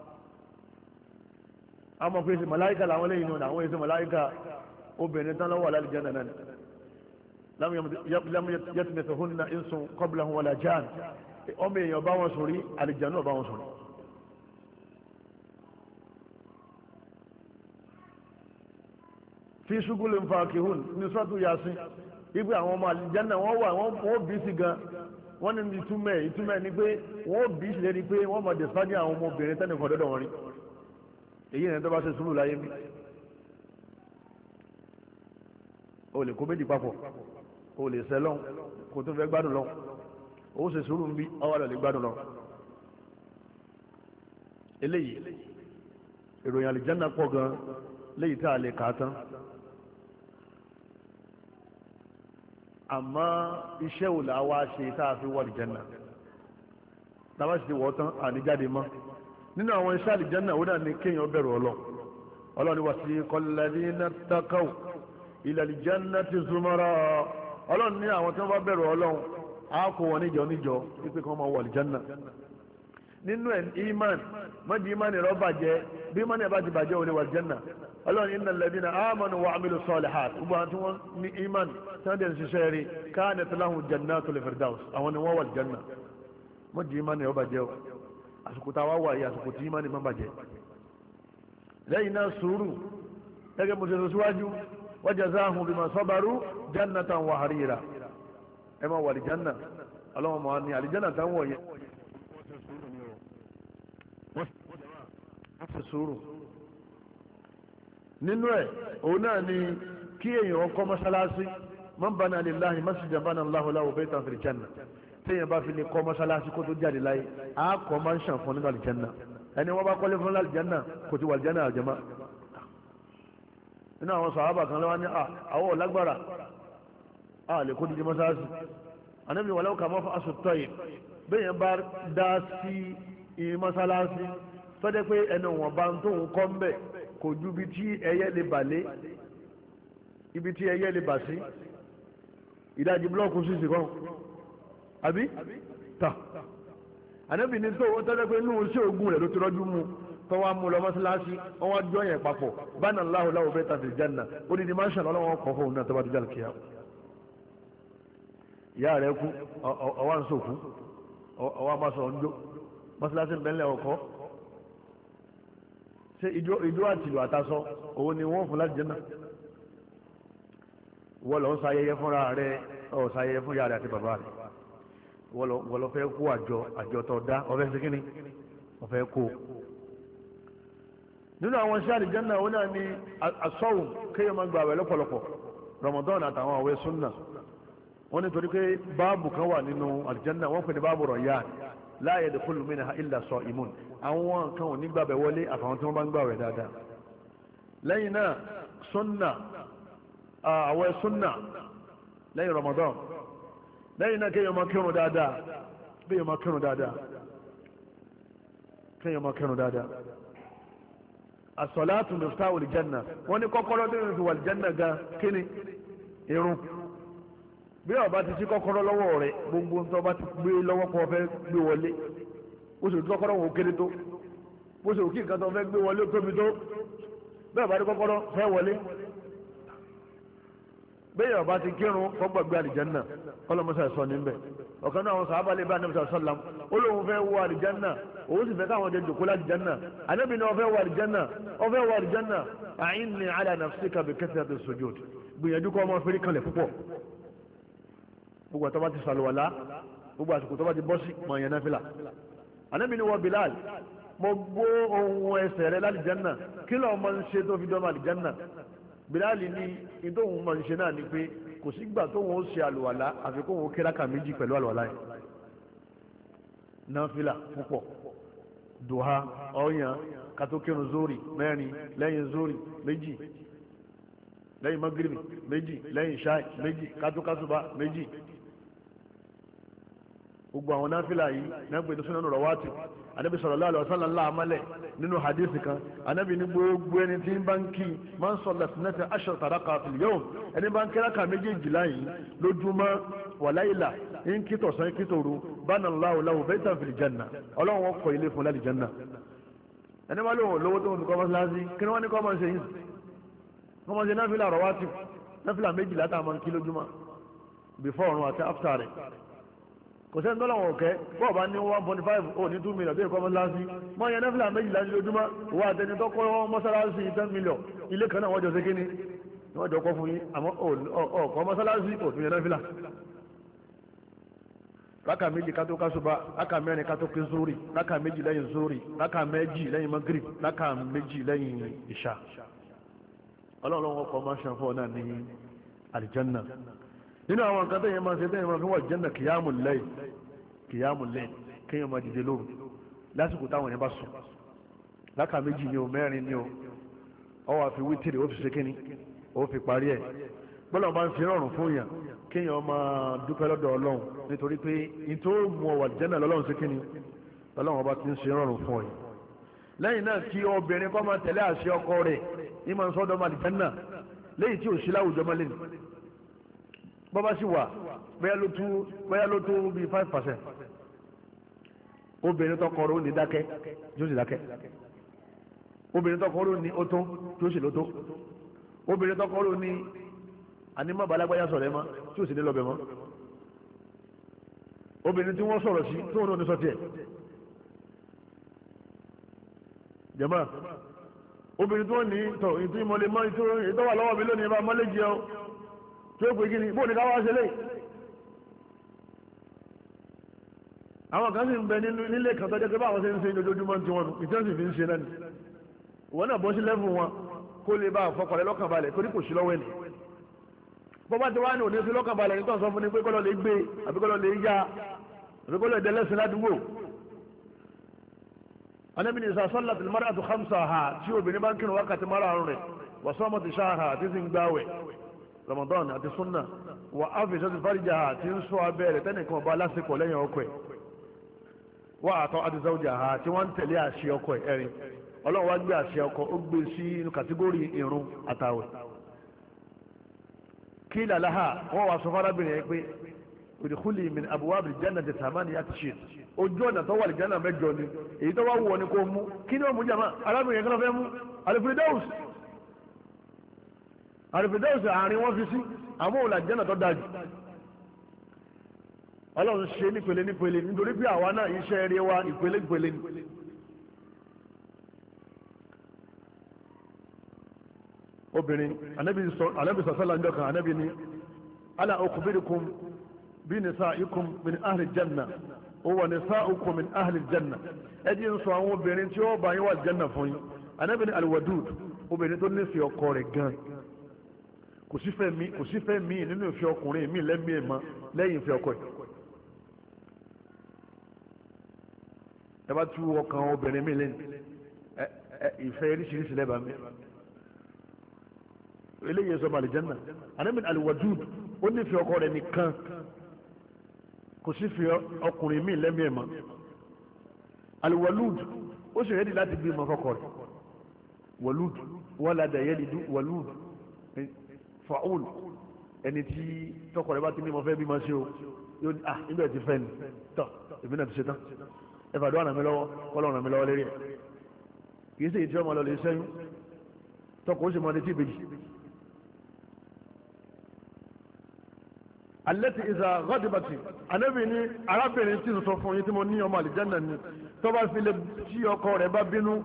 a mọ̀ pé ṣe màláíkà làwọn lẹ́yìn náà àwọn èsì màláíkà obìnrin tán lọ́wọ́ àlálìjánà náà lam yatmithunna insun qablahum wala jan ọmọ èèyàn bá wọn sùn rí àlìjànnú bá wọn sùn rí. fi ṣúgúlù fakihun ní sọ́tù yasin ibi àwọn ọmọ àlìjánà wọ́n wà wọ́n bí sí gan wọ́n ní ìtumẹ̀ ni pé wọ́n bí sí lérí pé wọ́n mọ̀ dẹ̀sípájì àwọn ọmọbìnrin tẹ́nìkan dọ́dọ̀ wọn rí èyí ni tó bá ṣe sùúrù láyé mi o lè kó méjì papọ̀ o lè sẹ́ lọ́n kó tó fẹ́ gbádùn lọ́n o ṣe sùúrù ń bí ọwọ́ rẹ̀ lè gbádùn lọ́n eléyìí ìròyìn àlìjánà pọ̀ gan léyìí tá a lè kà á tán àmọ́ iṣẹ́ wò là wá ṣe tá a fi wọ àlìjánà tàbá sì ti wọ́ tán àníjáde mọ́ nínú àwọn iṣẹ́ àlìjánà ó dà ní kéèyàn bẹ̀rù ọlọ́ni wasiqal ladhina ttaqaw ila aljannati zumara ọlọ́ni ní àwọn tí wọ́n bá bẹ̀rù ọlọ́run á kó wọn níjọ wípé kí wọ́n máa wọ àlìjánà nínú ẹ̀ iman mọ́jú iman rẹ̀ bàjẹ́ bí iman rẹ̀ bá ti bàjẹ́ òní wà àlìjánà ọlọ́run innal ladhina amanu wa amilu salihat gbogbo àwọn tí wọ́n ní iman tí wọ́n dẹ̀ ń ṣiṣẹ́ rí kanat lahum jannatul firdaus àwọn ni wọ́n wà àlìjánà mọ́jú iman rẹ̀ bàjẹ́ o àsìkò tá a wá wà yìí àsìkò tí iman rẹ̀ bàjẹ́ lẹ́yìn náà sùúrù gẹ́gẹ́ bó ṣe sọ síwájú wa jazahum bima sabaru jannatan wa harira ẹ máa wà àlìjánà ọlọ́run máa ní àlìjánà táwọn wọ̀ yẹn wọ́n fi sùúrù nínú ẹ̀ òun náà ni kí èèyàn kọ́ mọ́sálásí man bana lillahi masjidan bana Allahu lahu baytan fil janna téèyàn bá fi lè kọ́ mọ́sálásí kó tó jáde láyé á kọ́ máa ń ṣàn fún nínú àlìjánà ẹni wọ́n bá kọ́lé fún àlìjánà kò ti wà àlìjánà àjẹmá nínú àwọn sàhábà kan lọ́wọ́ ní àwọ̀ lágbára lè kó dídí mọ́sálásí ànábì walau kama fa asùtọ́ yìí béèyàn bá dá sí mọ́sálásí tọ́jẹ́ pé ẹnu wọn bá ń tóun kọ́ ń bẹ̀ kò ju ibi tí ẹyẹ lè bà lé ibi tí ẹyẹ lè bà sí ìdajì búlọ́ọ̀kù sísì kan àbí tà ànábì ní tó tọ́jẹ́ pé inú sí ogun rẹ̀ ló ti rọ́jú mu tọ́wọ́ mú lọ mọ́sálásí wọ́n wá jọ yẹn papọ̀ bánà Allahu lahu baytan fil janna ó ní ní máa ń ṣàn ọlọ́wọ́n kọ́ fóun náà tó bá ti jáde kíá ìyá rẹ̀ kú ọwọ́ ń sòkú ọwọ́ àmásọ̀ ń jó mọ́sálásí bẹ́ńlẹ̀ ọkọ̀ ṣe ìjó àtìlù àtasọ òun ni wọ́n fún láti jẹ́nà wọ́n lọ ń sayẹyẹ fúnra rẹ̀ ọ̀ sayẹyẹ fún ìyá rẹ̀ àti bàbá rẹ̀ wọ́n lọ fẹ́ kó àjọ tó dá ọ̀fẹ́ sí kíní ọ̀fẹ́ kó nínú àwọn iṣẹ́ àlìjẹ́nà òun náà ni asọ́wùn kéèyàn máa gba àwẹ̀ lọ́pọ̀lọpọ̀ Ramadan àtàwọn àwẹ̀ súnà wọ́n ní torí pé báàbù kan wà nínú àlìjẹ́nà wọ́n pè ní báàbù Rayyan la yadkhulu minha illa sa'imun àwọn kan ò ní gbàbẹ̀ wọlé àfàwọn tí wọ́n bá ń gbàwẹ̀ dáadáa lẹ́yìn náà súnà àwẹ̀ súnà lẹ́yìn Ramadan lẹ́yìn náà kéèyàn máa kírun dáadáa kéèyàn máa kírun dáadáa as-salatu miftahu al-janna wọ́n ní kọ́kọ́rọ́ tó ń fi wà al-janna gan kíni irun bí ọba ti sí kọ́kọ́rọ́ lọ́wọ́ rẹ̀ gbogbo ń tọ́ bá ti gbé lọ́wọ́ kọ́ fẹ́ gbé wọlé ó sì kọ́kọ́rọ́ wọn ò kéré tó bó ṣe òkè nǹkan tó fẹ́ gbé wọlé ó tóbi tó bẹ́ẹ̀ bá ní kọ́kọ́rọ́ fẹ́ wọlé bẹ́ẹ̀ ọba ti kírun kọ́gbàgbé àlìjánà ọlọ́mọṣẹ́ sọ níbẹ̀ ọ̀kan náà àwọn sàhábà lè bá Ànábì sallam ó lóun fẹ́ wọ àlìjánà òun sì fẹ́ káwọn jẹ jòkó láàlìjánà Ànábì ní ó fẹ́ wọ àlìjánà a'inni ala nafsika bi kathrati sujud gbìyànjú kọ́ ọmọ fẹ́rí kanlẹ̀ púpọ̀ gbogbo àtọ́ bá ti sàlùwàlá gbogbo àsìkò tó bá ti bọ́ sí mọ̀ yẹn náfìlà Ànábì ní wọ Bilal mo gbọ́ ohun ẹsẹ̀ rẹ lálìjánà kí lọ́ọ́ máa ń ṣe tó fi dọ́mọ àlìjánà Bilal ní ìdóhùn máa ń ṣe náà ni pé kò sígbà tóhun ó ṣe àlùwàlá àfi kóhun ó kíráka méjì pẹ̀lú àlùwàlá yẹn náfìlà púpọ̀ dùhà ọ̀yàn kátó kírun zórí mẹ́rin lẹ́yìn zórí méjì lẹ́yìn magribi méjì lẹ́yìn ṣáì méjì kátókásùbà méjì gbogbo àwọn náfìlà yìí náà pè ní sunan rawatib Ànábì sallallahu alaihi wasallam ńlá amálẹ̀ nínú hadith kan Ànábì ní gbogbo ẹni tí ń bá ń kí man salla ithnata ashrata raka'a fil yawm ẹni bá ń kí rákà méjèèjìlá yìí lójúmọ́ wa layla ń kí tọ̀sán kí tòru bana Allahu lahu baytan fil janna ọlọ́run wọn kọ́ ilé fún láti janna ẹni bá lóhùn lówó tó ń kọ́ mọ́sálásí kí ni wọ́n ní kọ́ mọ́ ṣe yìí wọ́n mọ́ ṣe náfìlà rawatib náfìlà méjìlá tá a máa ń kí lójúmọ́ before ọ̀run àti after rẹ̀ kò sẹ́ni tó lọ́wọ́ ọ̀kẹ́ bọ́ọ̀ bá ní 1.5 ó ní 2 million bí ẹ̀kọ́ mọ́sálásí mọ́ yẹn nẹ́fìlà méjìlá ní ojúmọ́ ìwà àtẹni tó kọ́ mọ́sálásí 10 million ilé kan náà wọ́n jọ sí kíní wọ́n jọ kọ́ fún yín àmọ́ ọ̀kọ́ mọ́sálásí kò tún yẹn nẹ́fìlà rákà méjì ká tó kásùbà rákà mẹ́rin ká tó kí zórí rákà méjì lẹ́yìn zórí rákà méjì lẹ́yìn magrib rákà méjì lẹ́yìn ìṣà ọlọ́run ọkọ̀ máa ṣàn fún ọ náà ní àlìjánná nínú àwọn nǹkan tẹ́yìn máa ṣe tẹ́yìn máa fi wà jẹ́nà kìyàmù lẹ́yìn kéèyàn máa dìde lóru lásìkò táwọn yẹn bá sùn rákà méjì ni o mẹ́rin ni o ọ wà fi wítìrì ó fi ṣe kíni ó fi parí ẹ̀ bọ́lá máa ń fi rọrùn fún yàn kéèyàn máa dúpẹ́ lọ́dọ̀ ọlọ́run nítorí pé nítorí mu ọ̀wà jẹ́nà lọ́lọ́run sí kíni lọ́lọ́run ọba ti ń ṣe rọrùn fún ọ yìí lẹ́yìn náà kí obìnrin kọ́ máa tẹ̀lé àṣẹ ọkọ rẹ̀ ní máa ń sọ́dọ̀ máa jẹ́nà lẹ́yìn tí ò sí láwùjọ máa lé ní bọ́bá sì wà bóyá ló tó bíi 5%. obìnrin tọkọrọ ní dákẹ́ yóò sì dákẹ́ obìnrin tọkọrọ ní ó tó yóò sì ló tó obìnrin tọkọrọ ní ànímọ́ balagbáyà sọ̀rọ̀ ẹ̀ mọ́ tí ò sì ní lọ́bẹ̀ mọ́ obìnrin tí wọ́n sọ̀rọ̀ sí tó wọn ní sọ tiẹ̀ jẹ̀mọ́ obìnrin tí wọ́n ní tọ̀ ìtú ìmọ̀lẹ́ mọ́ ìtọ́wà lọ́wọ́ mi lónìí bá mọ́lẹ́ jẹ́ ọ tí ó pè kí ni bóò ní ká wá ṣe lé àwọn kan sì ń bẹ nílé kan tọ́jọ́ pé báwọn ṣe ń ṣe ojoojúmọ́ tí wọ́n ìtẹ́sì fi ń ṣe náà ni ìwọ náà bọ́ sí lẹ́fù wọn kó lè bá àfọkọ̀rẹ́ lọ́kàn balẹ̀ torí kò sí lọ́wọ́ ẹni bọ́bá ti wá ní òní sí lọ́kàn balẹ̀ nítorí sọ fún ni pé kọ́lọ́ lè gbé àbí kọ́lọ́ lè yá àbí kọ́lọ́ ìdẹ́lẹ́sìn ládùúgbò anabini isa sallat almar'atu khamsaha tí obìnrin bá ń kírun wákàtí márùn-ún rẹ̀ wa samat shahraha àti sì ń gbáwẹ̀ ramadan àti sunna wa afishat farjaha tí ń sọ abẹ́rẹ́ tẹ́nìkan ọba lásìkò lẹ́yìn ọkọ ẹ̀ wa ata'at zawjaha tí wọ́n ń tẹ̀lé àṣẹ ọkọ ẹ̀ ẹ̀rin ọlọ́run wá gbé àṣẹ ọkọ ó gbé sí inú kàtígórì ìrun àtàwẹ̀ kí làláha wọ́n wá sọ fárábìnrin yẹn pé udkhuli min abwab al-jannati thamaniyat shit ojú ọ̀nà tó wà lìjánà mẹ́jọ ni èyí tó wá wù ọ ni kò mú kí ni ó mú jàmá arábìnrin yẹn kí ló fẹ́ mú Al-Firdaus àárín wọn fi sí àmọ́ òun làjánà tó dájú ọlọ́run ṣe nípele nípele nítorí pé àwa náà iṣẹ́ eré wa ìpele ìpele ni. obìnrin anabi sọ̀sọ́lá ńjọ́ kan anabi ni ala ukhbirukum bí nisaikum min ahli janna ó wà nisaukum min ahli janna ẹ jí ń sọ àwọn obìnrin tí ó bá yín wà janna fún yín anabi ni alwadud obìnrin tó nífẹ̀ẹ́ ọkọ rẹ̀ gan kò sí fẹ́ mi nínú ìfẹ́ ọkùnrin mi lẹ́mí ẹ̀ mọ́ lẹ́yìn ìfẹ́ ọkọ ẹ̀ ẹ bá tú ọkàn obìnrin mi lẹ́yìn ìfẹ́ oríṣiríṣi lẹ́bàá mi eléyìí sọ màlìjánà anabi ni alwadud ó nífẹ̀ẹ́ ọkọ rẹ̀ nìkan kò sí fi ọkùnrin míì lẹ́mí ẹ̀ mọ́ alwalud ó sì rẹ́dí láti bí ọmọ fọkọ rẹ̀ walud walada yalidu walud fa'ul ẹni tí tọkọ rẹ̀ bá ti ní mo fẹ́ bí ma ṣe o yóò ní níbẹ̀ ti fẹ́ ni tọ́ èmi náà ti ṣe tán ẹ fàdó ànàmí lọ́wọ́ kọ́lọ́ ànàmí lọ́wọ́ lérí ẹ̀ kì í sì tí ọmọ lọ lè sẹ́yìn tọkọ ó sì mọ ní tí ìbejì alẹ́tì ìzà gọ́dìbàtì anábì ní arábìnrin tí ń sọ fún yín tí mo ní ọmọ àlìjánà ni tó bá fi lè tí ọkọ rẹ̀ bá bínú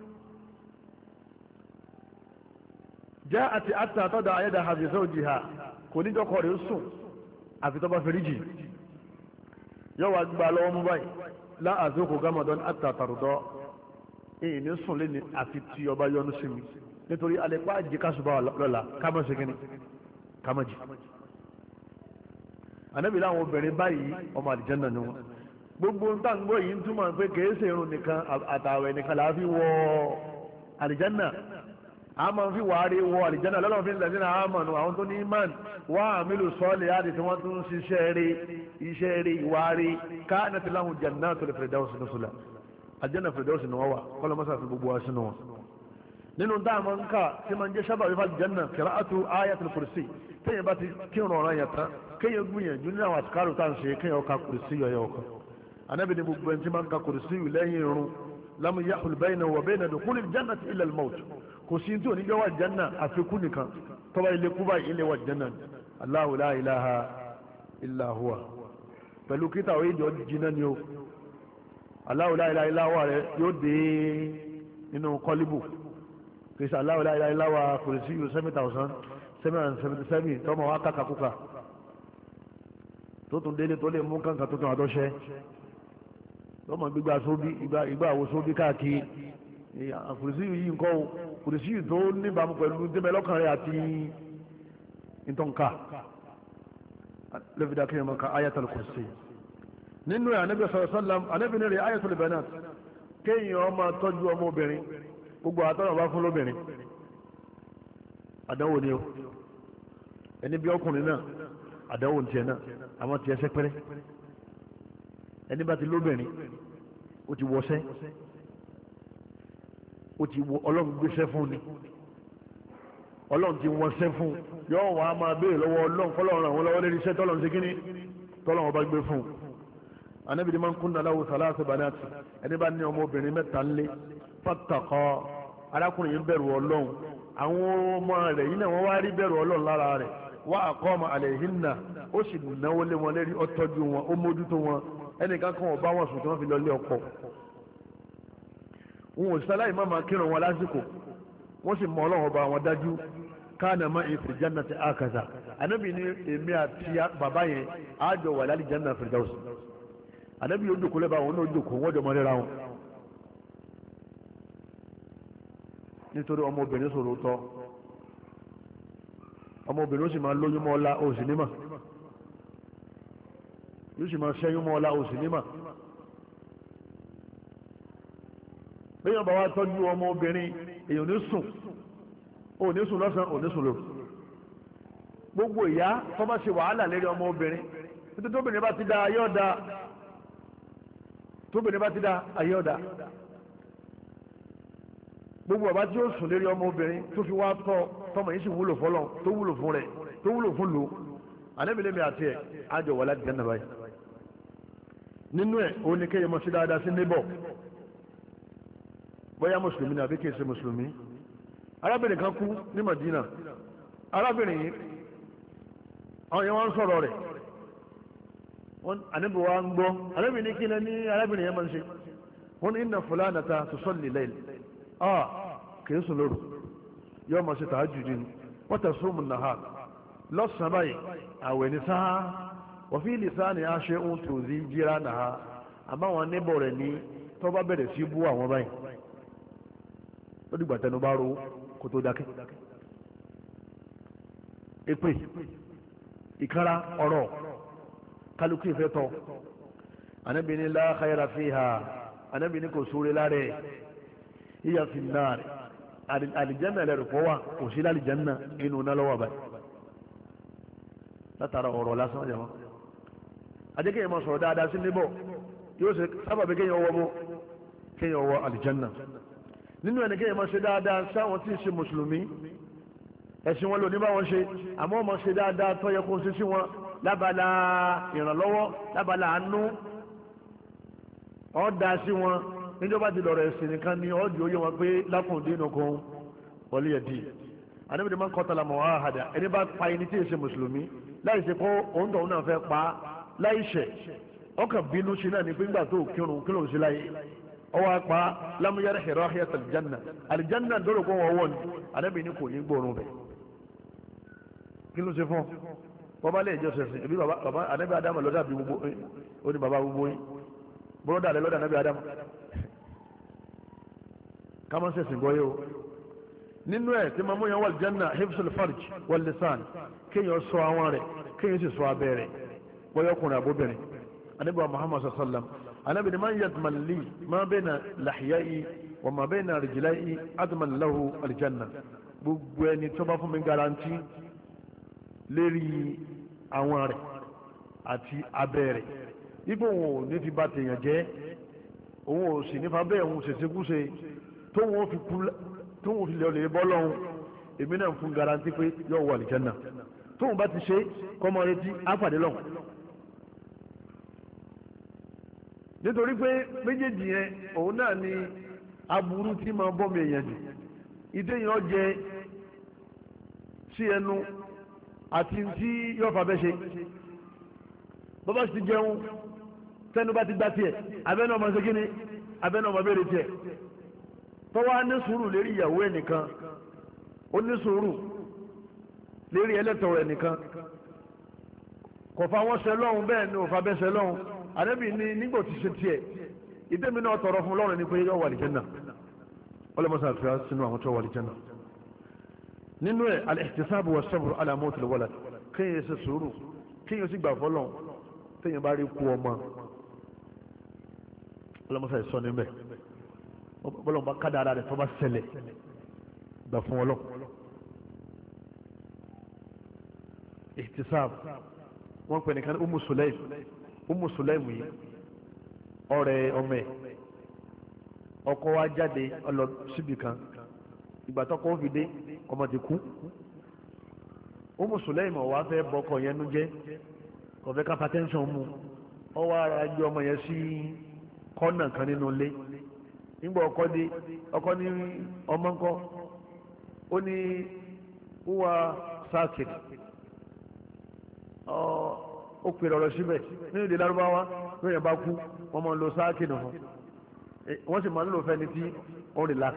jẹ́ àti àtàtọ́dà ayẹ́dà àbìsẹ́ òjì ha kò ní jọkọ rẹ̀ sùn àfi tó bá fi ríjì yóò wá gbà lọ́wọ́ mú báyìí láàzókò gámọ̀dán àtàtàrùdọ́ èyí ní sùn lé ní àfi tí ọba yọ́nú sí mi nítorí alẹ́ pa àjì kásùbà lọ́la kámọ́ sí kíní kámọ́ jì anabi láwọn obìnrin báyìí ọmọ àlìjánà ni wọn gbogbo ń tàǹgbọ́ yìí ń túmọ̀ pé kìí ṣe irun nìkan àtàwẹ̀ nìkan là á fi wọ àlìjánà a máa fi wàárí wọ àlìjánà lọ́lọ́run fi ń lẹ́sìn àmọ̀nù àwọn tó ní imán wà àmìlù sọ́ọ̀lì àti tí wọ́n tún ṣiṣẹ́ rí iṣẹ́ rí ìwárí kanat lahum jannatul firdawsi nuzula àlìjánà firdawsi ni wọ́n wà kọ́lọ́mọ́sà fi gbogbo wa sínú wọn. nínú dáàmú nǹka tí máa ń jẹ́ sábà wípé àlìjánà qira'atu ayatul kursi téèyàn bá ti kírun ọ̀ràn yẹn tán kéèyàn gbìyànjú ní àwọn àsìkárù tá à ń ṣe kéèyàn ka kùrìsí yọ̀yọ̀ ọ̀kan anábì ní gbogbo ẹni tí máa ń ka kùrìsí yìí lẹ́yìn irun lam yahul baynahu wa bayna dukhulil jannati illa al-maut kò sí tí ò ní jẹ́ wà janna àfikún nìkan tọ́ba ilé kú báyìí ilé wà janna Allahu la ilaha illa huwa pẹ̀lú kí tawhid jọ jiná ni o Allahu la ilaha illa huwa rẹ̀ yóò dé nínú kọ́líbù kì í sọ Allahu la ilaha illa huwa kùrìsí yóò 7,777 tọ́mọ wa kàkàkùkà tó tún délé tó lè mú kankan tó tún àtọ́ṣẹ́ tọ́mọ gbígbà sóbí ìgbà àwò sóbí káàkiri kùrìsí yìí nǹkan o kùrìsí yìí tó níbàámu pẹ̀lú débẹ̀lọ́kàn rẹ̀ àti ìtọ́nká lẹ́fìdá kí ẹmọ ka ayatul kursi nínú ẹ̀ anábì sallam anábì ní rẹ̀ ayatul banat kéèyàn ọmọ tọ́jú ọmọ obìnrin gbogbo àtọ́nà bá fún lóbìnrin àdánwò ni o ẹni bí ọkùnrin náà àdánwò ní tiẹ̀ náà àwọn tiẹ̀ sẹ́pẹ́rẹ́ ẹni bá ti lóbìnrin ó ti wọṣẹ́ ó ti wọ ọlọ́run gbéṣẹ́ fún ni ọlọ́run ti wọ́n ṣẹ́ fún yóò wá máa béèrè lọ́wọ́ ọlọ́run fọlọ́run àwọn lọ́wọ́ lérí iṣẹ́ tọ́lọ́run ṣe kíní tọ́lọ́run ọba gbé fún anábìrì máa ń kún náà láwùsọ aláṣẹ bàdáàtì ẹni bá ní ọmọbìnrin mẹ́ta ńlé fàtàkọ arákùnrin yìí bẹ̀rù ọlọ́run àwọn ọmọ rẹ̀ yìí náà wọ́n wá rí bẹ̀rù ọlọ́run lára rẹ̀ wá àkọ́ọ̀mọ àlẹ́hìnnà ó sì náwó lé wọn lérí ó tọ́jú wọn ó mójútó wọn ẹnìkan kan ọba wọn sùn tí wọ́n fi lọ lé ọkọ wọn ò sáláì má máa kírun wọn lásìkò wọ́n sì mọ ọlọ́run ọba wọn dájú káànà má ìfì jannati àkàzà ànábì ní èmi àti bàbá yẹn àjọ wà lálẹ́ janna firdaus ànábì yóò dòkó lẹ́bàá wọn náà dòkó wọ́n jọ mọ́ rẹ́ra wọn nítorí ọmọbìnrin sọ̀rọ̀ tọ́ ọmọbìnrin ó sì máa lóyún mọ́ ọlá òsì nímà yóò sì máa ṣẹ́yún mọ́ ọlá òsì nímà bẹ́yàn bá wá tọ́jú ọmọbìnrin èèyàn ní sùn ò ní sùn lọ́sàn ò ní sùn lóru gbogbo ìyá tó bá ṣe wàhálà lérí ọmọbìnrin títí tóbìnrin bá ti da ayé ọ̀dà tóbìnrin bá ti da ayé ọ̀dà gbogbo ọba tí ó sùn lérí ọmọbìnrin tó fi wá tọ́ tọmọ yìí sì wúlò fọlọ́ tó wúlò fún rẹ̀ tó wúlò fún lò ànẹ́bìlẹ́mi àti ẹ̀ àjọ wà láti jẹ́ nàbáyé nínú ẹ̀ òun ni kéèyàn mọ̀ sí dáadáa sí níbọ̀ bóyá mùsùlùmí náà bí kìí ṣe mùsùlùmí arábìnrin kan kú ní Madina arábìnrin yìí àwọn yẹn wọ́n ń sọ̀rọ̀ rẹ̀ ànábì wa ń gbọ́ ànábì ní kí ní arábìnrin yẹn máa ń ṣe wọ́n ní inna fulanata tusalli layl kìí sùn lóru yóò máa ṣe tahajjudi ni wa tasumu nahar lọ́sàn-án báyìí àwẹ̀ ní sáà wa fi lisaniha shay'un tuzi jiranaha àmọ́ àwọn níbọ̀ rẹ̀ ní tó bá bẹ̀rẹ̀ sí bú àwọn báyìí ó dìgbà tẹnu bá ro kó tó dákẹ́ èpè ìkárà ọ̀rọ̀ kálukú ìfẹ́ tọ́ Ànábì ní la khayra fiha Ànábì ní kò sóore lára ẹ̀ hiya fi nnar àlìjánà lẹ́rù kọ́ wà kò sí lálìjánà inú náà lọ́wọ́ báyìí látara ọ̀rọ̀ lásán jẹ́ wọn adékèyàn máa sọ̀rọ̀ dáadáa sí níbọ̀ yóò ṣe sábàbí kéèyàn wọ bó kéèyàn wọ àlìjánà nínú ẹni kéèyàn máa ṣe dáadáa sáwọn tí ń ṣe mùsùlùmí ẹ̀sìn wọn lò ní báwọn ṣe àmọ́ wọn máa ṣe dáadáa tó yẹ kó ṣe sí wọn lábala ìrànlọ́wọ́ lábala àánú ọ̀ dá sí wọn níjọba ti lọ̀rọ̀ ẹ̀sìn nìkan ni ọ̀ jòyè wọn pé lakum dinukum waliya din àdébìdì máa ń kọ́tàlá mọ́ àhàdà ẹni bá pa ẹni tí ì ṣe mùsùlùmí láì ṣe kó òun tó òun náà fẹ́ pa láì ṣẹ̀ ọkàn bínú sí náà ní pé ńgbà tó kírun kí ló ń ṣe láyé ọwọ́ apá lámúyára hìrọ́hìá tàlìjánà àlìjánà dọ́rọ̀ kó wọ́n wọ́n ni ànábì ní kò ní gbóòórùn rẹ̀ kí ló ṣe fún bọ́bá lè jọ sẹ̀sìn ẹbí bàbá ànábì adama lọ́dà bí gbogbo ó ní bàbá gbogbo yín bọ́dà rẹ̀ lọ́dà ànábì adama kámọ́ sẹ̀sìn gbọ́ yóò nínú ẹ̀ tí mamú yẹn wà àlìjánà hifsul farj wal lisan kéèyàn sọ àwọn rẹ̀ kéèyàn sì sọ abẹ́ rẹ̀ bọ́yọ̀kùnrin àbóbìnrin ànábì wa Muhammad sallam anabi ni man yadman li ma bayna lahyai wa ma bayna rijlai adman lahu aljanna gbogbo ẹni tó bá fún mi garanti lérí àwọn rẹ̀ àti abẹ́ rẹ̀ ibo wọn ò ní fi bá tèèyàn jẹ́ òun ò sì nífa bẹ́ẹ̀ òun ṣèṣekúṣe tó wọn fi lè lè bọ́ lọ́hùn èmi náà fún garanti pé yóò wọ aljanna tóun bá ti ṣe kọ́mọ retí àpàdé lọ́hùn nítorí pé méjèèjì yẹn òun náà ni aburú tí máa bọ́ mi èèyàn jù ìdéyàn jẹ sí ẹnu àti tí yóò fà bẹ́ ṣe bọ́bá ti jẹun tẹnu bá ti gbá tiẹ̀ abẹ́nú ọmọ ṣe kíni abẹ́nú ọmọ béèrè tiẹ̀ tọ́wọ́ ní sùúrù lérí ìyàwó ẹnìkan ó ní sùúrù lérí ẹlẹ́tọ̀ọ́ ẹnìkan kò fa wọn ṣẹ lọ́hùn bẹ́ẹ̀ ni ò fa bẹ́ẹ̀ ṣẹ lọ́hùn àdébì ní nígbò tí ṣe tiẹ̀ ìdẹ́mi náà tọrọ fún lọ́rùn ní pé yọ wà lìjẹ́nà ọlọ́mọṣà àfihàn sínú àwọn tó wà lìjẹ́nà nínú ẹ̀ al-ihtisabu was-sabru ala mawtil walad kéèyàn ṣe sùúrù kéèyàn sì gbà fọ́lọ́hùn téèyàn bá rí kú ọmọ ọlọ́mọṣà ìsọ níbẹ̀ bọ́lọ́mọ bá kádà ara rẹ̀ tó bá ṣẹlẹ̀ gbà fún ọlọ́ ihtisab wọ́n pè nìkan Ummu Sulaym yìí ọ̀rẹ́ ọmọ ẹ̀ ọkọ wa jáde ọlọ síbi kan ìgbà tọkọ fi dé ọmọ ti kú Ummu Sulaym wà fẹ́ bọkọ yẹn nu jẹ́ kọfẹ́ ká patẹ́ńsọ̀n mu ọwọ́ ara gbé ọmọ yẹn sí kọ́nà kan nínú ilé nígbà ọkọ dé ọkọ ní ọmọ ńkọ́ ó ní wúwa sáàkìrì ó pèrè ọ̀rọ̀ síbẹ̀ nínú ìdè lárúbáwá lóyìn bá kú wọ́n máa ń lo sáàkìrì fún wọ́n sì máa ń lò fẹ́ni tí ó relax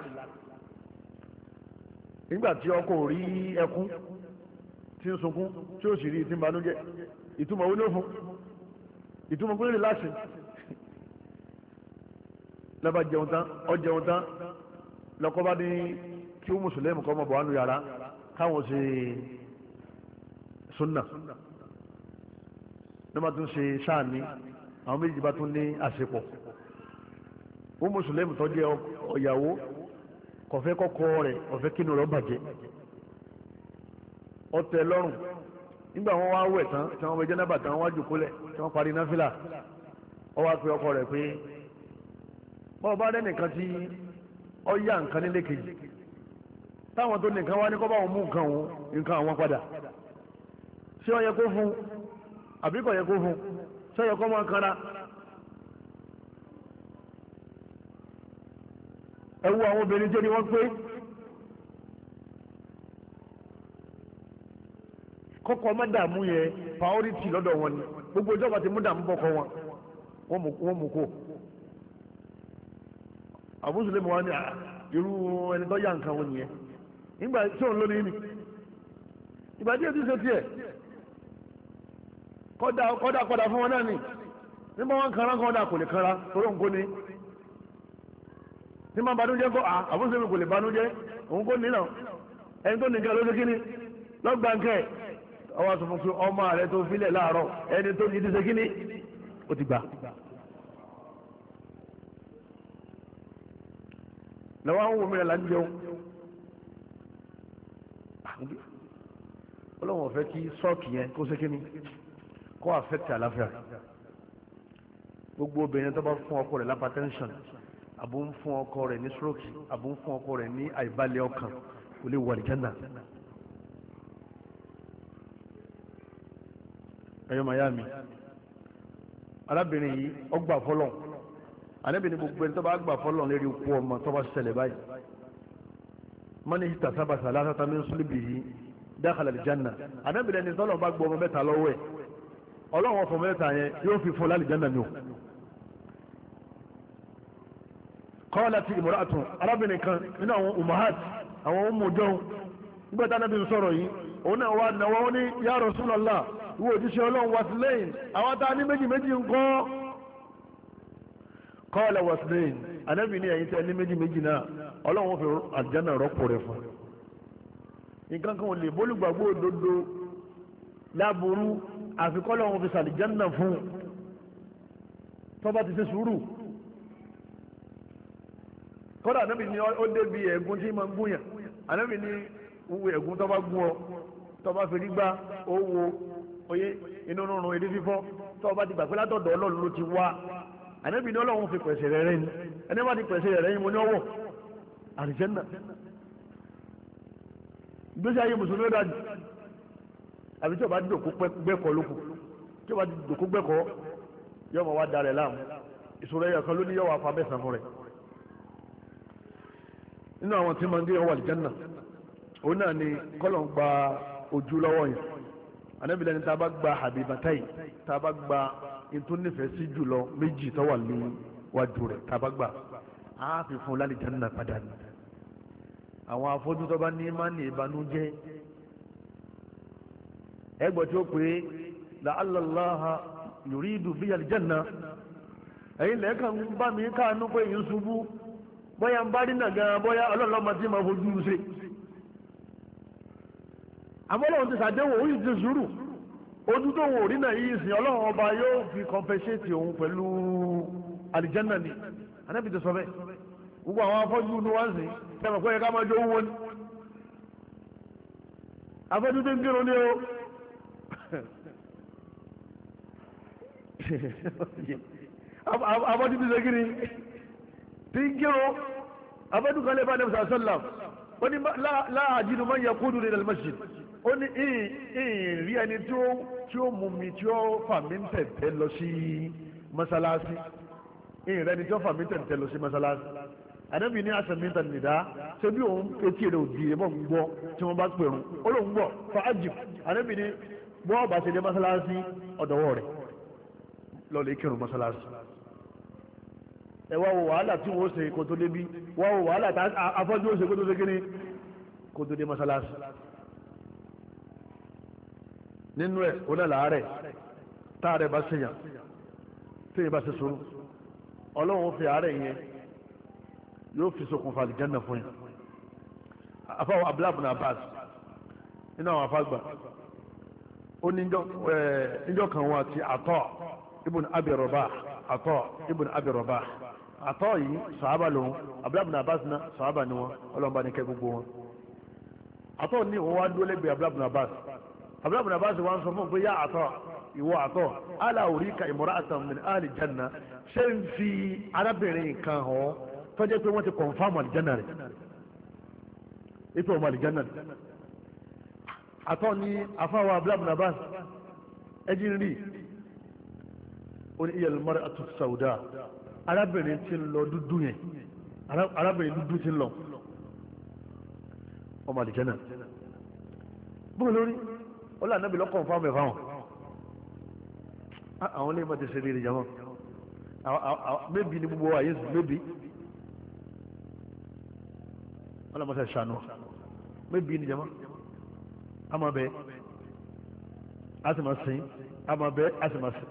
nígbà tí ọkọ ò rí ẹkún tí ń sunkún tí ó sì rí tí ń banújẹ́ ìtumọ̀ wí ló fún ìtumọ̀ pé relax lọ́ba jẹun tán ọ jẹun tán lọ́kọ́ bá ní kí ó mùsùlùmí kọ́ ọmọ bọ̀ wánú yàrá káwọn ṣe sunna ní wọ́n tún ṣe sáàní àwọn méjì bá tún ní àṣepọ̀ ó mùsùlùmí tó jẹ́ ọ̀yàwó kọ̀fẹ́ kọ́kọ́ rẹ̀ ọ̀fẹ́ kínú rẹ̀ bàjẹ́ ọ̀tẹ̀ lọ́rùn nígbà wọn wá wẹ̀ tán tí wọ́n bẹ jẹ́nàbà tán wọ́n jùkúlẹ̀ tí wọ́n parí náfìlà ó wá pe ọkọ rẹ̀ pé bọ́ọ̀ bá dẹ́nìkan tí ọ yá nǹkan nílé kejì táwọn tó nìkan wá ní kọ́ bá wọn mú nǹkan àwọn padà ṣé ó yẹ kó fún àbí kò yẹ kó fún ṣé ó yẹ kó máa kanra ẹ wo àwọn obìnrin tó ní wọ́n pé kọ́kọ́ má dààmú yẹn priority lọ́dọ̀ wọn ni gbogbo ìjọba ti mú dààmú bọ́kọ wọn wọ́n mú kó àbúsùlẹ̀mù wa ní irú ẹni tó yá nǹkan wọn nìyẹn nígbà tí òun lónìí ni ìgbà tí ètò ìṣe tiẹ̀ kọ́dà fún wọn náà ni nígbà wọn kanra kọ́dà kò lè kanra torí òun kò ní ní máa banújẹ́ kọ́ àbúsùlẹ̀mù kò lè banújẹ́ òun kò ní náà ẹni tó nìkan ló ṣe kíni lọ́gbàǹkẹ́ ọwọ́ sọ fún pé ọmọ rẹ tó filẹ̀ láàárọ̀ ẹni tó ní ti ṣe kíni ó ti gbà. lọ́wọ́ àwọn ohun mìíràn là ń jẹun ọlọ́wọ́n fẹ́ kí sọ́ọ̀kì yẹn kó ṣe kíni kó affect àlàáfíà gbogbo obìnrin tó bá fún ọkọ rẹ̀ lápátẹ́ńṣọ̀n àbò ń fún ọkọ rẹ̀ ní stroke àbò ń fún ọkọ rẹ̀ ní àìbalẹ̀ ọkàn kò lè wọ àlìjánnà. ẹ̀yọ́ mayami arábìnrin yìí ọgbà fọlọ́n anábìnrin gbogbo ẹni tó bá gbà fọlọ́n lérí ikú ọmọ tó bá ṣẹlẹ̀ báyìí mọ́ni ìta sábàṣà látàtà ní sùlùbì yìí dákàlà àlìjánnà anábìnrin ẹni tọ́lọ̀ bá gbọ́ ọmọ mẹ́ta lọ́wọ́ ẹ̀ ọlọ́run ọ̀fọ̀ mẹ́ta yẹn yóò fi fún lálìjánnà ni o. kọ́ọ̀lá ti imra'atun arábìnrin kan nínú àwọn umahat àwọn ọmọdé nígbà tí anábìnrin sọ̀rọ̀ yìí òun náà wà náwó ní ya Rasulullah ìwọ òjíṣẹ́ ọlọ́run wàsílẹ́yìn àwọn tá a ní méjì méjì ńkọ́ kọ́ọ̀lá wàsílẹ́yìn anábì ní ẹ̀yìn tẹ́ ní méjì méjì náà ọlọ́run fi àlùjánnà rọ́pò rẹ̀ fún nǹkan kan ò lè bólúgbàgbọ́ òdodo láburú àfikọ́ ọlọ́run fi sàlùjánnà fún tọ́ba ti ṣe sùúrù kọ́dà anábì ní ó débi ẹ̀gún tí máa ń gúnyàn anábì ní wúwo ẹ̀gún tọ́ba gún ọ tọ́ba fi rí gbá owó oye inú rúnrún èdè fífọ́ tó bá ti gbà pé látọ̀dọ̀ ọlọ́run ló ti wá ànábì ní ọlọ́run fi pèsè rẹ̀ rẹ̀ ni ẹni bá ti pèsè rẹ̀ rẹ̀ ni mo ní ọwọ́ àlùjánnà gbèsè ayé mùsùlùmí ó dájú àbí tí o bá dòkó gbẹ́kọ̀ lóko tí o bá dòkó gbẹ́kọ̀ yóò máa wá da rẹ̀ láàmú ìṣòro ẹ̀yọ̀ kan ló ní yóò wá fa bẹ́sàn fún rẹ̀ nínú àwọn tí máa ń gbé ọwọ́ àlùjánnà òun náà ni kọ́lọ̀ ń gba ojú lọ́wọ́ yẹn Ànábì lẹ́ni tá a bá gba habibatai tá a bá gba ìtún nífẹ̀ẹ́ sí jùlọ méjì tó wà ní wájú rẹ̀ tá a bá gbà á fi fún lálìjánnà padà ní. àwọn afọ́jú tó bá ní ìmánì ìbànújẹ́ ẹgbẹ́ tí ó pé la'alla Allaha yuridu biya aljanna ẹ̀yin lẹ́ẹ̀kan bá mi káànú pé yín ṣubú bóyá ń bá rí nàga bóyá ọlọ́lọ́mọ tí ma fojú ṣe àmọ́ Ọlọ́run ti sàdéhùn òun ti sùúrù ojú tó wò rí náà yìí sìn Ọlọ́run ọba yóò fi compensate òun pẹ̀lú alìjánà ni Ànábì ti sọ bẹ́ẹ̀ gbogbo àwọn afọ́jú ní wọ́n sìn tẹ́lẹ̀ pé ká máa jó owó ni afọ́jú tó ń kírun ní o afọ́jú ti ṣe kí ni tí ń kírun afọ́jú kan lè bá Ànábì sallam ó ní láàjínú máa ń yẹ kúrò ní al-masjid ó ní ìrìn rí ẹni tí ó mú mi tí ó fà mí tẹ̀tẹ̀ lọ sí mọ́sálásí ìrìn ẹni tí ó fà mí tẹ̀tẹ̀ lọ sí mọ́sálásí Ànábì ní àṣẹmíta nìdá ṣé bí òun etí rẹ̀ òdì rẹ̀ bọ́ ń gbọ́ tí wọ́n bá pèrún ó lóun gbọ́ fa ajib Ànábì ní bọ́ ọba ṣe dé mọ́sálásí ọ̀dọ̀wọ́ rẹ̀ lọ́ọ̀lẹ́ kírun mọ́sálásí ẹ wá wo wàhálà tí wọ́n ṣe kó tó débi wá wo wàhálà tí afọ́jú ó ṣe kó tó dé kíní kó tó dé mọ́sálásí nínú ẹ̀ ó náà láàárẹ̀ táàrẹ̀ bá ṣèyàn tí yẹn bá ṣe sùúrù Ọlọ́run fi àárẹ̀ yẹn yóò fi ṣokùnfà àlìjánnà fún yẹn afáwọ̀ Abdullah ibn Abbas nínú àwọn afágbà ó ní níjọ́ kan wọn àti Ata ibn Abi Rabah Ata ibn Abi Rabah Ata yìí sàhábà lòun Abdullah ibn Abbas náà sàhábà ni wọn Ọlọ́run bá ní kẹ́ gbogbo wọn Ata ní òun wá dúró lẹ́gbẹ̀ẹ́ Abdullah ibn Abbas Abdullah ibn Abbas wá ń sọ fún pé yá Ata ìwọ Ata ala urika imra'atan min ahli janna ṣé ń fi arábìnrin kan hàn tọ́jẹ́ pé wọ́n ti kọ̀nfàmù àlìjánà rẹ̀ ipò ọmọ àlìjánà rẹ̀ Ata ní afáwọ̀ Abdullah ibn Abbas ẹjí rí ó ní iyal mar'atu sauda arábìnrin tí ń lọ dúdú yẹn arábìnrin dúdú tí ń lọ ọmọ àlìjánà bóun lórí ó là nábì lọ́kọ̀ fáwọn ẹ̀fà wọn àwọn ilé ìmọ̀ ti ṣe rere jàmọ́ mébì ní gbogbo àyè sùn mébì wọ́n lọ́mọ sẹ́ ṣàánú mébì ní jàmọ́ a máa bẹ a sì máa sìn a máa bẹ a sì máa sìn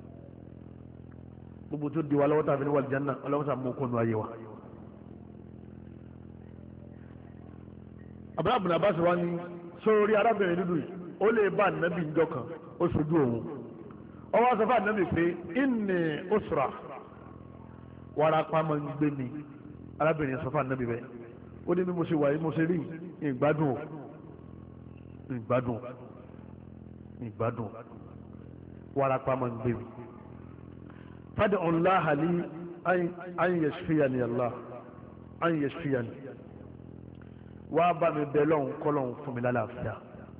gbogbo tó di wa lọ́wọ́ tàbí ní wàlìjánà ọlọ́wọ́ sà mú kónú ayé wa. Abdullah ibn Abbas wa ní sórí arábìnrin dúdú yìí ó lè bá ànábì ńjọ kan ó sojú òun ọwọ́ sọ fún ànábì pé inni usra warapa máa ń gbé mi arábìnrin sọ fún ànábì bẹ́ẹ̀ ó ní bí mo ṣe wà yìí mo ṣe rí ìgbádùn warapa máa ń gbé mi fad'u Allah li an yashfiyani Allah an yashfiyani wá bá mi bẹ lọ́hùn kọ́lọ́hùn fún mi lálàáfíà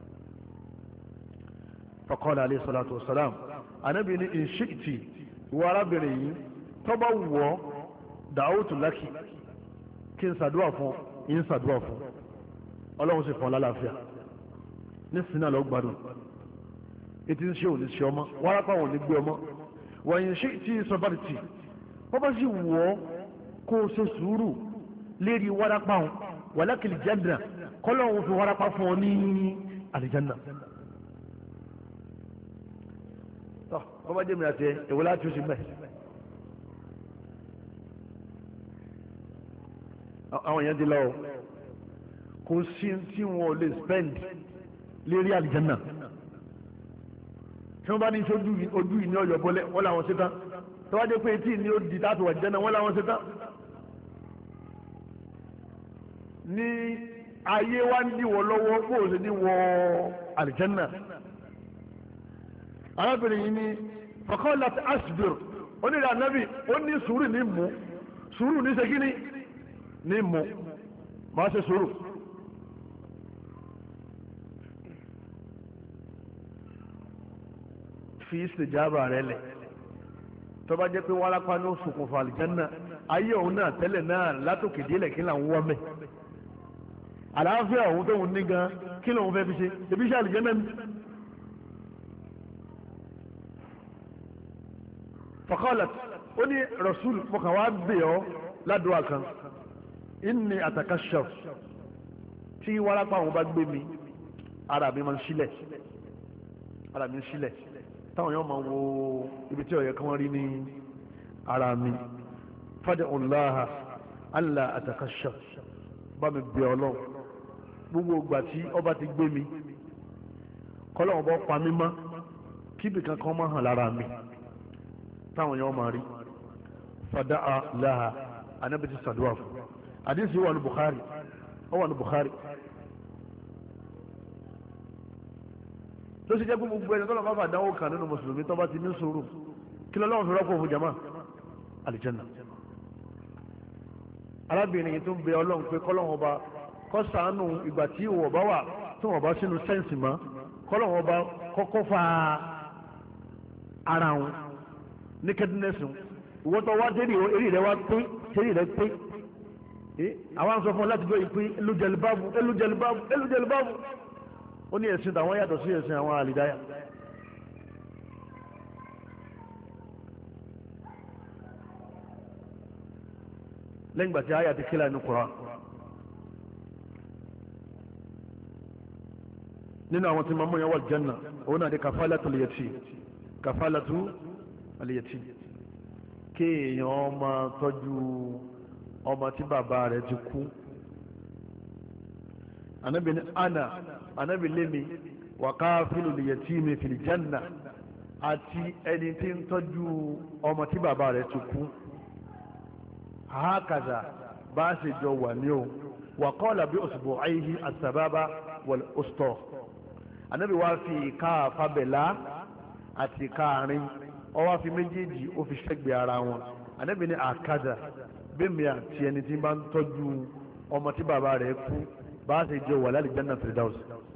faqala alayhi salatu wassalam anábì ní in shi'ti ìwọ arábìnrin yìí tó bá wọ̀ da'awtu laki kí n ṣàdúrà fún yín ṣàdúrà fún ọlọ́run sì fún ọ lálàáfíà ní sinna lọ gbádùn etí ń ṣe òní ṣe ọmọ wárápá wọn ní gbé ọmọ wa in shi'ti sabarti wọ́n bá sì wọ̀ kó o ṣe sùúrù lérí wárápá wọn wàlákìlì jẹ́nà kọ́lọ́hún fi wárápá fún ọ ní àlìjánà. tọ́ wọ́n bá jẹ́mi àti ẹ̀wọ́ láti oṣù mẹ́. àwọn èèyàn ti lọ o kò sí tí wọn ò lè spend lérí àlìjánà. tí wọ́n bá ní ojú yìí ní ọ̀yọ́ bọ́lẹ̀ wọ́n làwọn ṣe tán tọ́wájú pé etí ní ó di táàtù wà jẹ́nà wọ́n làwọn ṣe tán. ní ayé wa ń díwọ̀ lọ́wọ́ kó o sì ní wọ àlìjẹ́nà arábìnrin yìí ní faqalat asbir onírè ànábì ó ní sùúrù ní mú sùúrù ní segini ní mú máa ṣe sùúrù fi istijaba rẹ lẹ̀ tó bá jẹ́ pé wárápá ní ṣokùnfà àlìjẹ́nà ayé òun náà tẹ́lẹ̀ náà látòkè délẹ̀ kí là ń wọ́ mẹ́ àlàáfíà òun tó ń ní gan kí lòun fẹ́ fi ṣe ebi iṣẹ́ àlìjẹ́nà ni faqalat ó ní rasul mọ̀kàn wá bẹ̀ ọ́ ládùúgbò kan inni atakashaf tí wárápá àwọn bá gbé mi ara mi máa ń sílẹ̀ táwọn yóò máa wo ibi tí ó yẹ kí wọ́n rí ní ara mi fad'ullaha alla atakashaf bá mi bẹ̀ Ọlọ́run gbogbo ìgbà tí ọba ti gbé mi kọ́lọ́wọ́n bọ́ pa mí mọ́ kíbi kankan máa hàn lára mi táwọn yóò máa rí fada'a laha anábì ti sàdúrà fún àdísì wà ní Bukhari ló sì jẹ́ pé gbogbo ẹni tọ́lọ́ bá fà dánwò kan nínú mùsùlùmí tó bá ti ní sùúrù kí lọ́lọ́run fi rọ́pò fún jama alìjẹ́nà arábìnrin yìí tó ń bẹ Ọlọ́run pé kọ́lọ́run ọba kó ṣàánú ìgbà tí ìwọ̀ bá wà tí wọ́n bá sínú sẹ́ǹsì mọ́ kọ́lọ́run ọba kọ́kọ́ fa ara wọn ní kẹ́dínẹ́sì ìwọ́n tó wá dérí eré rẹ̀ wá pé eré rẹ̀ pé àwọn sọ fún ọ láti gbé ìpín elújẹlibábù ó ní ẹ̀sìn tàwọn yàtọ̀ sí ẹ̀sìn àwọn àlìdáyà lẹ́yìn gbà tí àyà ti kílà ní Kùránì nínú àwọn tí mamú yẹn wà janna òun náà di kafalatul yatim kéèyàn máa tọ́jú ọmọ tí bàbá rẹ̀ ti kú anabi ni anabi lemi wa kafilul yatimi fil janna àti ẹni tí ń tọ́jú ọmọ tí bàbá rẹ̀ ti kú hakaza bá ṣe jọ wà ní o wa qala bí usbu'ayhi as-sababa wal usta anabi wá fi káàfàbẹ̀lá àti káàrin ó wá fi méjèèjì ó fi ṣẹ́gbẹ̀ ara wọn anabi ni àkàdà bẹ́ẹ̀mí àti ẹni tí bá ń tọ́jú ọmọ tí bàbá rẹ̀ kú bá ṣe jọ wà lálẹ́ janna firdaus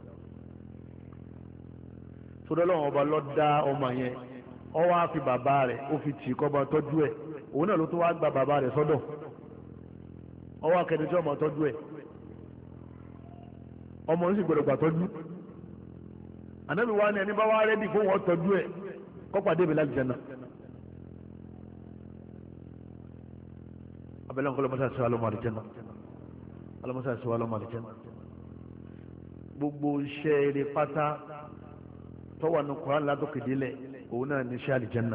sọdọ́lọ́wọ́n ọba lọ dá ọmọ yẹn ó wá fi bàbá rẹ̀ ó fi tì kọ́ bá tọ́jú ẹ̀ òun náà ló tún wá gba bàbá rẹ̀ sọ́dọ̀ ó wá kẹ́ni tí ọmọ tọ́jú ẹ̀ ọmọ ń sì gbọdọ̀ gbà tọ́jú ànábì wa ni ẹni bá wá rẹ́dì fún wọn tọ́jú ẹ̀ kó pàdé mi lálẹ́ janna abẹ́lẹ́ nǹkan lọ́mọ́sá sí wa lọ́mọ àlìjẹ́nà ọlọ́mọ́sá sí wa lọ́mọ àlìjẹ́nà gbogbo iṣẹ́ eré pátá tọ́wọ́ ní Kùránì látòkèdélẹ̀ òun náà ní iṣẹ́ àlìjẹ́nà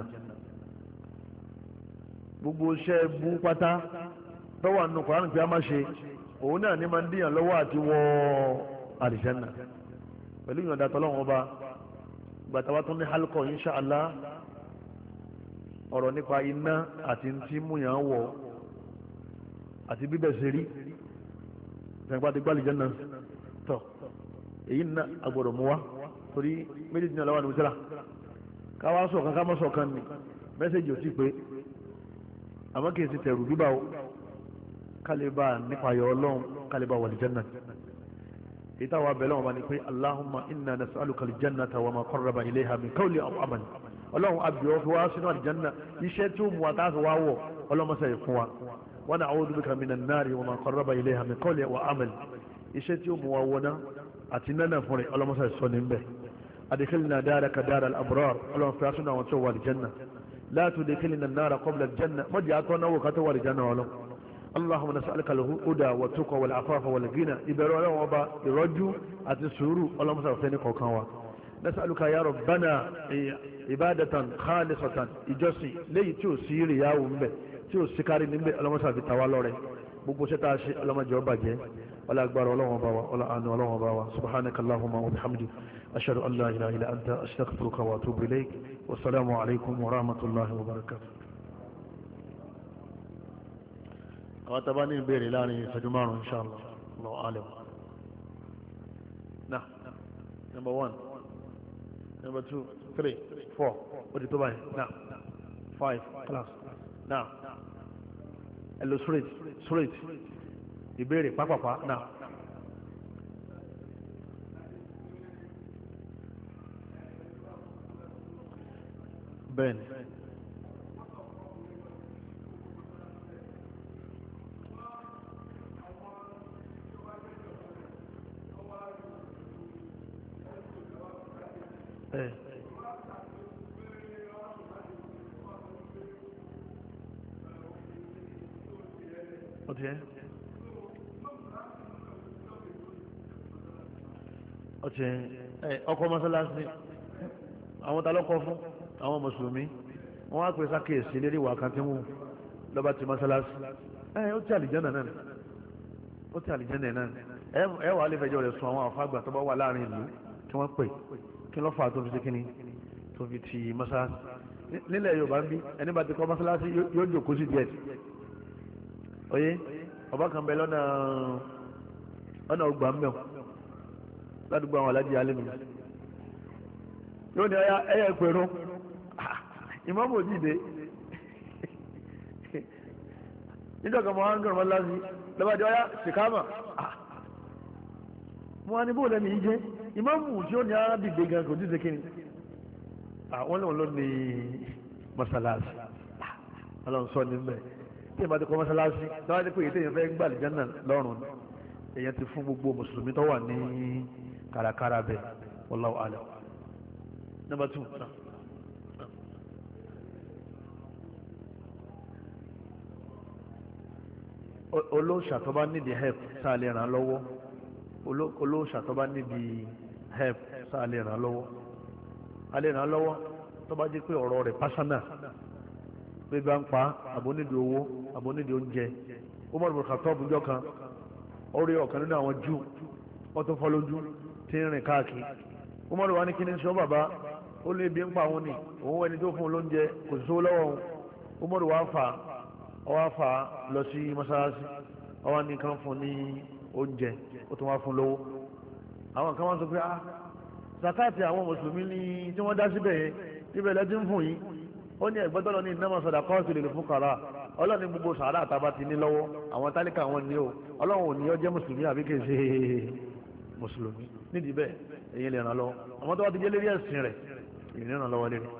gbogbo iṣẹ́ bú pátá tọ́wọ́ ní Kùránì pé a máa ṣe òun náà ní máa ń díyàn lọ́wọ́ àti wọ àlìjẹ́nà pẹ̀lú ìyọ̀ǹda tọ́lọ́wọ́n ọba gbàtàwá tó ní hálùkọ̀ insha Allah ọ̀rọ̀ nípa iná àti tí múyàn wọ̀ àti bíbẹ̀ ṣe rí ìjọba ti gbálì jẹ́nà tọ̀ èyí ná agbọ̀dọ̀ mú wá torí méjì ní ọlọ́wà ní òṣèlá káwá sọ̀kan ká mọ́ sọ̀kan ní mẹ́sẹ̀jì ò tí pé àmọ́ kìí ti tẹ̀rù bíbá o kálíbà nípa ayọ̀ ọlọ́run kálíbà wà ní jẹ́nà èyí táwọn abẹ́lẹ́ wọn bá ní pé Allahumma inna nas'aluka al-jannata wa ma qarraba ilayha min qawli aw amal ọlọ́run abiyọ̀ fi wá sínú àlìjánná iṣẹ́ tí ó mú wa táàfin wá wọ̀ ọlọ́mọṣẹ́ yìí fún wa wa na'udhu bika minan nari wa ma qarraba ilayha min qawli wa amal iṣẹ́ tí ó mú wa wọná àti nánà fún rẹ̀ ọlọ́mọṣẹ́ sọ ní bẹ́ẹ̀ adkhilna daraka daral abrar ọlọ́run fi asúnà àwọn tó wà àlìjánná la tudkhilna an-nara qabla al-janna mọ́jì àtọ́ náwó ká tó wà àlìjánná ọlọ́run اللهم نسألك الهدى والتقى والعفاف والغنى إبرو لهم وبا ìrọ́jú àti sùúrù اللهم سأفتني قوكاوا نسألك يا ربنا عبادة خالصة ìjọsìn léyìí tí ó sí ríyáwó ńbẹ tí ó sí kárí níbẹ̀ اللهم سأفتني lọ́rẹ̀ gbogbo ṣe tá a ṣe اللهم jẹ́ ó bàjẹ́ ولا أكبر اللهم باوا ولا أنو اللهم باوا سبحانك اللهم وبحمدك أشهد أن لا إله إلا أنت أستغفرك وأتوب إليك والسلام عليكم ورحمة الله وبركاته àwọn tàbá ní ìbéèrè láàrin ìṣẹ́jú márùn-ún inṣáàlá lọ alẹ́ náà number 1 number 2 3 4 ó di tó báyìí náà 5 class náà hello straight ìbéèrè pápápá náà bẹ́ẹ̀ni ó ti yẹ ó ti yẹ ọkọ̀ mọ́sálásí àwọn ta lọ́kọ̀ fún àwọn mùsùlùmí wọ́n á pè sákèésí lérí ìwà kan tí wọ́n lọ́ba ti mọ́sálásí ó ti àlìjánà náà ó ti àlìjánà náà ẹ wà á lè fẹjọ́ rẹ̀ sùn àwọn àfáàgbà tó bá wà láàrin ìlú tí wọ́n pè kí ló fà á tó fi ṣe kíní tó fi ti mọ́sálásí nílẹ̀ Yorùbá ń bí ẹni bá ti kọ́ mọ́sálásí yóò jòkó sí díẹ̀ oyé ọba kan bẹ lọ́nà ọgbà mẹ́ọ̀ ládùúgbò àwọn alájí alẹ́ mi yóò ní ẹyẹ ìpẹ̀rún ìmáàmù òjìde nítorí ọmọ wọn gbọ́n lásì lọ́bàdì ọyá ṣìkámà wọn ni bóòlù ẹni yìí jẹ́ ìmáàmù tí ó ní àdìgbé gan kò díje kíni àwọn lòun ló ní mọ́sálásí ọlọ́run sọ níbẹ̀ tí ìbá ti kọ́ mọ́sálásí lọ́wọ́ ní pé èyí tẹ̀yìn fẹ́ gbà àlìjánnà lọ́rùn èyàn ti fún gbogbo mùsùlùmí tó wà ní kàràkàrà bẹ̀ wallahu a'lam. Number 2 olóòṣà tó bá nídìí help sáà lè ràn lọ́wọ́ olóòṣà tó bá nídìí help sáà lè ràn lọ́wọ́ a lè ràn lọ́wọ́ tó bá jẹ́ pé ọ̀rọ̀ rẹ̀ pásánà pé bá ń pa àbónídìí owó àbónídìí oúnjẹ Umar bin Khattab ọjọ́ kan ó rí ọ̀kan nínú àwọn Júù wọ́n tó fọ́ lójú tí ń rìn káàkiri Umar wá ní kí ní sọ bàbá ó lé bí ń pa àwọn ni òun ẹni tó fún un lóúnjẹ kò sí sówó lọ́wọ́ òun Umar wá fà lọ sí mọ́sálásí ọwọ́ ní kan fún ní oúnjẹ ó tún wá fún lówó àwọn kan wọ́n sọ pé zakati àwọn mùsùlùmí ní tí wọ́n dá síbẹ̀ yẹn ibẹ̀ lẹ́tí ń fún yìí ó ní ẹ̀gbọ́dọ́lọ́ ní innama sadaqatu lil fuqara ọlọ́run ní gbogbo sàárà àtàbà ti ní lọ́wọ́ àwọn tálíkà wọn ní o ọlọ́run ò ní ó jẹ́ mùsùlùmí àbí kì í ṣe mùsùlùmí nídìí bẹ́ẹ̀ èyí lè ràn lọ́wọ́ àwọn tó wá ti jẹ́ lérí ẹ̀sìn rẹ̀ èyí lè ràn lọ́wọ́ lérí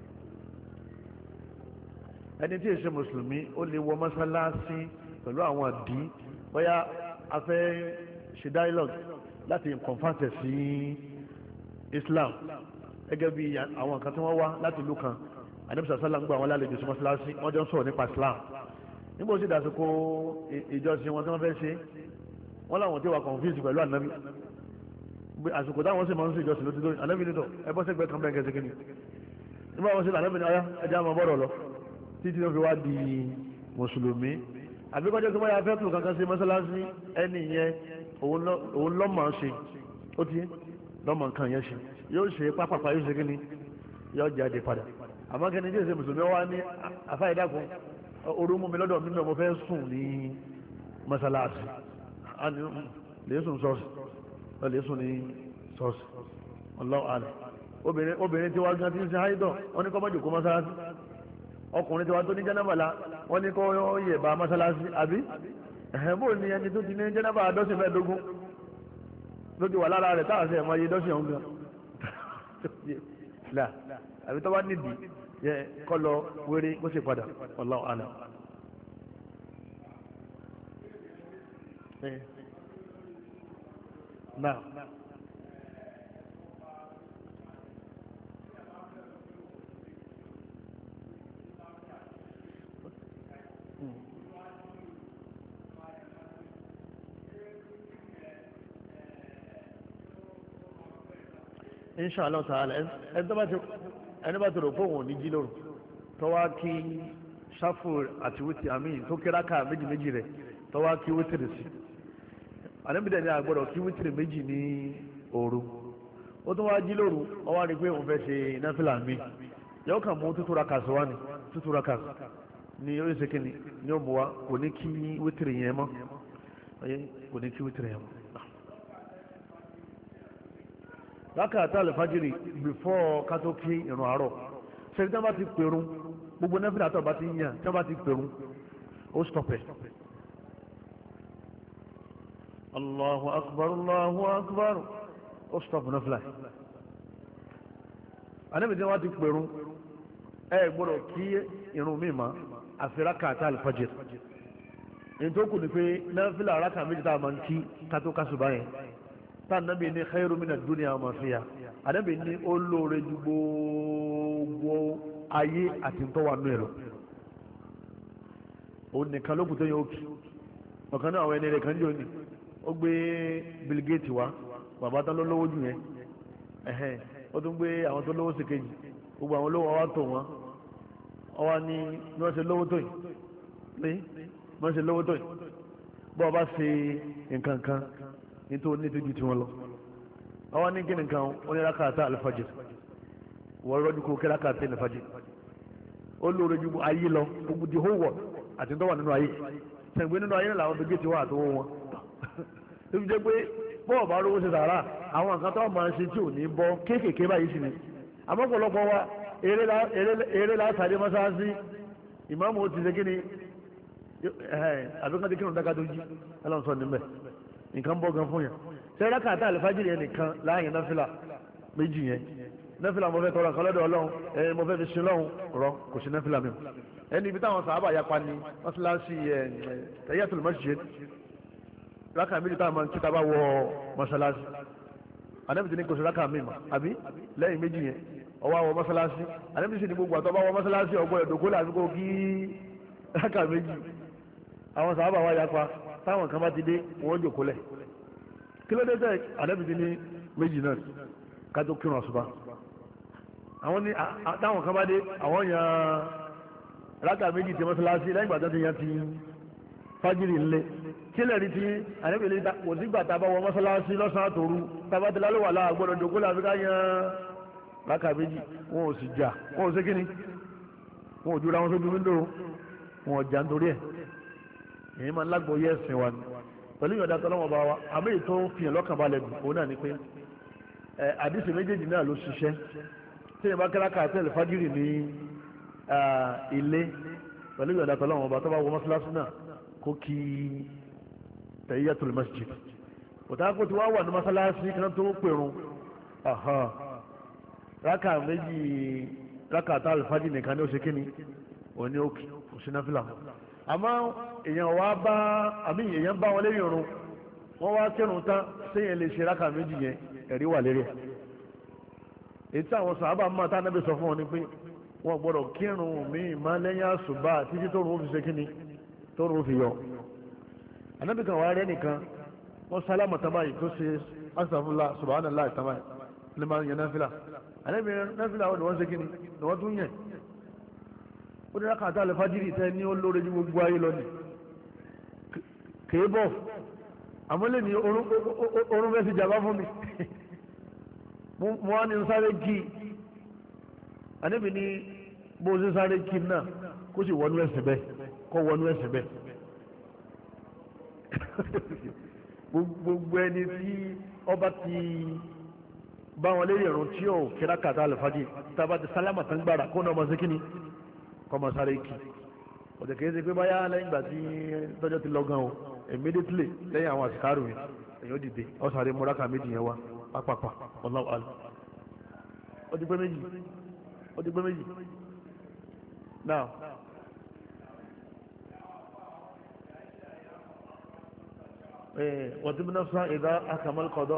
ẹni tí èsè mùsùlùmí ó lè wọ mọ́sálásí pẹ̀lú àwọn àdí bóyá a fẹ́ ṣe dialogue láti kọ̀nfàǹsẹ̀ sí Islam gẹ́gẹ́ bí àwọn kan tí wọ́n wá láti ìlú kan àdébùsà sálà ń gbà wọn lálejò sí mọ́sálásí wọ́n jọ ń sọ̀rọ̀ nípa Islam nígbà ó sì dàsìkò ìjọsìn wọn tí wọ́n fẹ́ ṣe wọ́n láwọn tí wà confuse pẹ̀lú ànábì àsìkò táwọn sì máa ń ṣe ìjọsìn lótìtò ànábì nítọ̀ ẹ bọ́ sẹ́gbẹ́ kan bẹ́ẹ̀ kẹsìkì ni nígbà wọn sì ànábì ní ọyá ẹja máa bọ́rọ̀ lọ títí ó fi wá di mùsùlùmí àbíkọ́jọ́ tó báyà fẹ́ tù kankan sí mọ́sálásí ẹni yẹn òun lọ́mọ̀ ṣe ó ti lọ́mọ̀ nǹkan yẹn ṣe yóò ṣe pápápá yóò ṣe kí ni yóò jáde padà àmọ́ kí ni tí èsè mùsùlùmí wá ní afáìdákun orú mú mi lọ́dọ̀ mi náà mo fẹ́ sùn ní mọ́sálásí lè sùn sọ́ọ̀sì lè sùn ní sọ́ọ̀sì Allahu a'lam obìnrin tí wá gan tí ń ṣe háìdọ̀ wọ́n ní kọ́ mọ́jù kó mọ́sálásí ọkùnrin tí wá tó ní jẹ́nàbàlá wọ́n ní kọ́ yẹ̀ bá mọ́sálásí àbí bó ni ẹni tó ti ní jẹ́nàbà dọ́sìn mẹ́ẹ̀ẹ́dógún lójú wà lára rẹ̀ táwọn sẹ́yìn mọ́ iye dọ́sìn ọ̀hún gan àbí tó bá nídìí yẹ kọ́ lọ wéré kó sì padà Allahu a'lam. Náà inshallah ta'ala ẹni bá ti rò fóun ò ní jí lóru tó wá kí ṣáfù àti wítì àmì tó kí rákà méjì méjì rẹ̀ tó wá kí wítìrì sí àníbìdẹ̀ ní àgbọ̀dọ̀ kí wítìrì méjì ní òru ó tún wá jí lóru ó wá rí pé òun fẹ́ ṣe náfìlà mi yóò kàn mú tútù rákà sí wá ní tútù rákà ní orí ṣe kíni ní ó mú wa kò ní kí wítìrì yẹn mọ́ kò ní kí wítìrì yẹn mọ́. rákàtà alifájìrì before kátó kí ìrun àárọ̀ ṣe tí wọ́n bá ti pèrún gbogbo nẹ́fìlà tó bá ti yàn tí wọ́n bá ti pèrún ó stọ̀pẹ̀. Allahu akbar Allahu akbar ó stọ̀pù nẹ́fìlà. àníbi tí wọ́n ti pèrún ẹ gbọ́dọ̀ kí ìrun mi mà àfi rákàtà alifájìrì. èyí tó kù ni pé nẹ́fìlà rákà méjì tá a máa ń kí kátó kásùbá yẹn tánàbí ní khairu mina dunya wa ma fiha ànábì ní ó lóore ju gbogbo ayé àti tó wà nú ẹ̀rọ òun nìkan ló kù tó yẹ ó kì ọ̀kan náà àwọn ẹni rẹ̀ kan jò ní ó gbé Bill Gates wá bàbá tán ló lówó jù yẹn ó tún gbé àwọn tó lówó sí kejì gbogbo àwọn olówó wa tó wọn ọwọ́ ní bí wọ́n ṣe lówó tó yìí bí wọ́n ṣe lówó tó yìí bọ́ ọ bá ṣe nǹkan kan nítorí ní tójú tí wọ́n lọ ọwọ́ ní kí nìkan ó ní rákàtà alifajir wọ́n rọ́jú kó kí rákàtà alifajir ó lóore ju ayé lọ gbogbo the whole world àti tó wà nínú ayé sẹ̀gbẹ́ nínú ayé làwọn tó gé ti wá àtọwọ́ wọn tó fi jẹ́ pé bọ́ọ̀ bá rówó ṣe sàrà àwọn nǹkan tó máa ń ṣe tí ò ní bọ́ kéékèèké báyìí sì ni àmọ́ pọ̀lọpọ̀ wa eré lásàdé mọ́sáàsì ìmáàmù ó ti ṣe kí ni àbíkan tí kí ni dáká tó jí ẹlọ́n sọ níbẹ̀ nǹkan bọ́ gan fún yẹn ṣe rákàtà àlùfájìrì yẹn nìkan láàyè náfìlà méjì yẹn náfìlà mo fẹ́ tọrọ nǹkan lọ́dọ̀ ọlọ́run mo fẹ́ fi sin lọ́hùn rọ kò sí náfìlà mi ẹni ibi táwọn sàábà yapa ni mọ́sálásí tahiyatul masjid rákà méjì táwọn máa ń kíta bá wọ mọ́sálásí ànábì ní kò sí rákà mi mà àbí lẹ́yìn méjì yẹn ọwọ́ àwọ mọ́sálásí ànábì sì ní gbogbo àtọ́ bá wọ mọ́sálásí ọgbọ́n ẹ̀dọ́gbó láti kó kí rákà méjì àwọn sàábà wá yapa táwọn kan bá ti dé wọ́n jòkó lẹ̀ kí ló dé tẹ́ ànábì ní méjì náà kájọ kírun àṣùbà àwọn ní táwọn kan bá dé àwọn yan rákà méjì tí mọ́sálásí lẹ́yìn ìgbà tó ti yan ti fájìrì ńlẹ̀ kí lẹ́rìí tí ànábìlẹ̀ kò sígbà tá a bá wọ mọ́sálásí lọ́sàn-án àtòru tábà tí lálẹ́ wà láà gbọ́dọ̀ dògbò láfi ká yan rákà méjì wọn ò sì jà wọn ò sí kíni wọn ò jura wọn sójú wíńdò wọn ò jà nítorí ẹ̀ èyí máa ń lágbo yẹ ẹ̀sìn wa ni pẹ̀lú ìyọ̀dá tọ́lọ́wọ́n bá wa àmì ètò fìyàn lọ́kànbalẹ̀ dùn òun náà ni pé àdìsí méjèèjì náà ló ṣiṣẹ́ tí ìyẹn bá kẹ́rà káàtẹ́lì fájìrì ní ilé pẹ̀lú ìyọ̀dá tọ́lọ́wọ́n bá tó bá wọ mọ́sálásí náà kó kí tahiyatul masjid òtá kó ti wá wà ní mọ́sálásí kan tó pèrún rákà méjì rákà tá alifájì nìkan ní ó ṣe kíni òní òkè òṣìnáfìlà àmọ́ èèyàn wá bá àmì èèyàn bá wọn lẹ́yìn ọ̀run wọ́n wá kírun tán séèyàn lè ṣe rákà méjì yẹn ẹ̀rí wà lérí ẹ̀ èyí tí àwọn sàábà máa tá anábì sọ fún wọn ni pé wọn gbọ́dọ̀ kírun míì má lẹ́yìn àsùbá títí tóorùn ó fi ṣe kíni tóorùn ó fi yọ anábì kan wà rẹ nìkan wọn sálámà tamáyì tó ṣe asàfúnlá subhanallah tamáyì ní máa ń yẹn náfìlà anábì náfìlà wọn ni wọn ṣe kíni ni wọn tún yẹn ó ní rákàtà àlùfájìrì tẹ ní ó lóore ju gbogbo ayé lọ ni kèé bọ̀ àmọ́lé ni orun fẹ́ fi jàmbá fún mi mo wá ní sáré kí àníbi ní bó ṣe sáré kí náà kó sì wọnú ẹsẹ̀ bẹ́ẹ̀ kó wọnú ẹsẹ̀ bẹ́ẹ̀ gbogbo ẹni tí ọba ti bá wọn lérí ẹ̀rùn tí ò kí rákàtà àlùfájìrì tábà ti sálámà tán gbára kó náà ọmọ sí kíni kọmọ sáré kí ọ̀dẹ̀ kìí ṣe pé báyá lẹ́yìn ìgbà tí tọ́jọ́ ti lọ́gán o immediately lẹ́yìn àwọn àsìkárù yẹn èyàn dìde ọ sáré múrákà méjì yẹn wá pápápá Allahu alam ó ti pé méjì now wọ́n ti bí náà sá ìdá akamal qada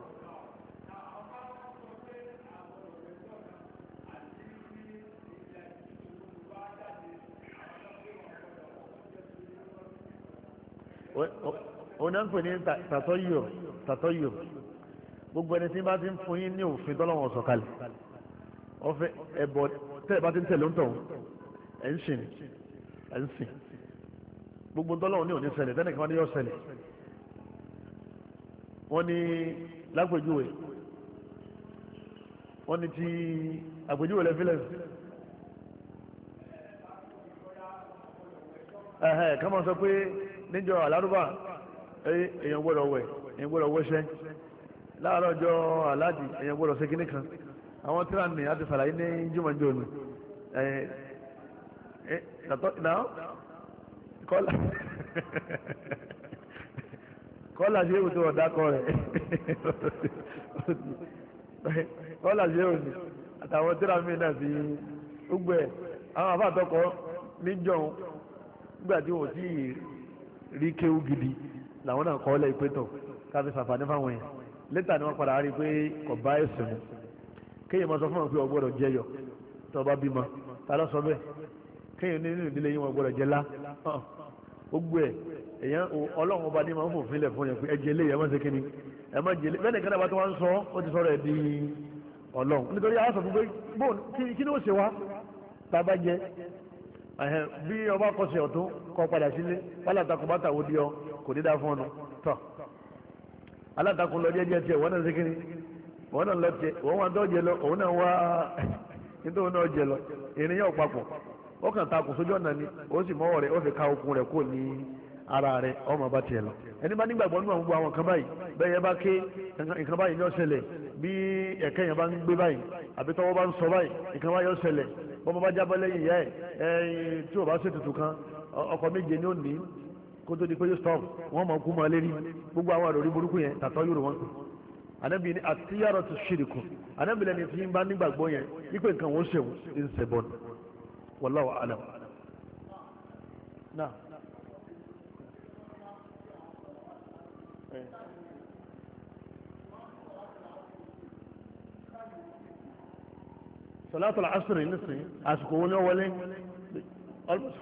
òun náà ń pè ní tàtọ́yò gbogbo ẹni tí bá ti ń fún yín ní òfin tọ́lọ́wọ̀n sọ̀kalẹ̀ ọ̀fẹ́ ẹ̀bọ tẹ́ ẹ bá ti ń tẹ̀lé ń tọ̀ ẹ̀ ń sìn gbogbo tọ́lọ́wọ̀n ní òní ṣẹlẹ̀ tẹ́nìkan ní yọ ṣẹlẹ̀ wọ́n ní lágbèjúwe wọ́n ní ti àgbèjúwe lẹ́fílẹ̀ ká máa sọ pé níjọ́ alárúbà èèyàn gbọ́dọ̀ wẹ̀ èèyàn gbọ́dọ̀ wẹṣẹ́ láàárọ̀ ọjọ́ aláàdì èèyàn gbọ́dọ̀ ṣe kínní kan àwọn tíráàmì àti sàlàyé ní jùmọ̀jọ́ ni kọ́lá ṣe èwù tó ọ̀dà kọ rẹ̀ kọ́lá ṣe èwù ni àtàwọn tíráàmì náà fi gbogbo ẹ̀ àwọn àfàtọ́kọ níjọ́ nígbà tí wọ́n ti rí kéwú gidi làwọn náà kọ́ ọ́ lẹ́yìn pétọ̀ káfí sàǹfààní fáwọn yẹn lẹ́tà ni wọ́n padà rí i pé kò bá ẹ̀sìn mu kéèyàn máa sọ fún wọn pé ọgbọ́dọ̀ jẹyọ tó o bá bímọ ta ló sọ bẹ́ẹ̀ kéèyàn nínú ìdílé yín wọn gbọ́dọ̀ jẹ lá gbogbo ẹ̀ èèyàn ọlọ́run ọba ní máa ń fòfin lẹ̀ fún yẹn pé ẹjẹ lé yẹn má ṣe kíni ẹ má jẹ lé bẹ́ẹ̀ nìkan náà bá tó wá ń sọ ó ti sọ̀rọ̀ ẹ̀ di ọlọ́run nítorí àwọn sọ fún pé bóun kí ni ó ṣe wá tá a bá jẹ bí ọba kọsẹ̀ ọ̀tún kọ padà sílé alátakùn bá tàwọn di ọ kò ní dá fún ọ̀nà tọ́ alátakùn lọ jẹ́jẹ́ tiẹ̀ wọ́n náà ṣe kíni wọ́n náà lọ tiẹ̀ wọ́n wá dọ́jẹ lọ òun náà wá nítorí náà jẹ lọ ènìyàn papọ̀ ó kàn takùn sójú ọ̀nà ni ó sì mọ́wọ́ rẹ̀ ó fi ká okun rẹ̀ kó ní ara rẹ̀ ọmọ bá tiẹ̀ lọ ẹni bá nígbàgbọ́ nínú àwọn gbogbo àwọn nǹkan báyìí bẹ́ẹ̀ yẹn bá ké nǹkan báyìí ní ó ṣẹlẹ̀ bí ẹ̀kẹ́ yẹn bá ń gbé báyìí àbí tọwọ́ bá ń sọ báyìí nǹkan báyìí ó ṣẹlẹ̀ bọ́mọ bá jábọ́ lẹ́yìn ìyá ẹ̀ tí ò bá ṣètùtù kan ọkọ̀ méje ni ó ní kó tó di pé yóò stop wọ́n mọ̀ kú mọ́ lérí gbogbo àwọn àròrí burúkú yẹn tàtọ́ yóò wọn anabi ni atiyarọ tu ṣiriku anabi lẹni tí ń bá nígbàgbọ́ yẹn wípé nǹkan wọ́n ṣe ń ṣẹbọn wallahu alam náà. صلاة العصر نصي أسكون أولي almost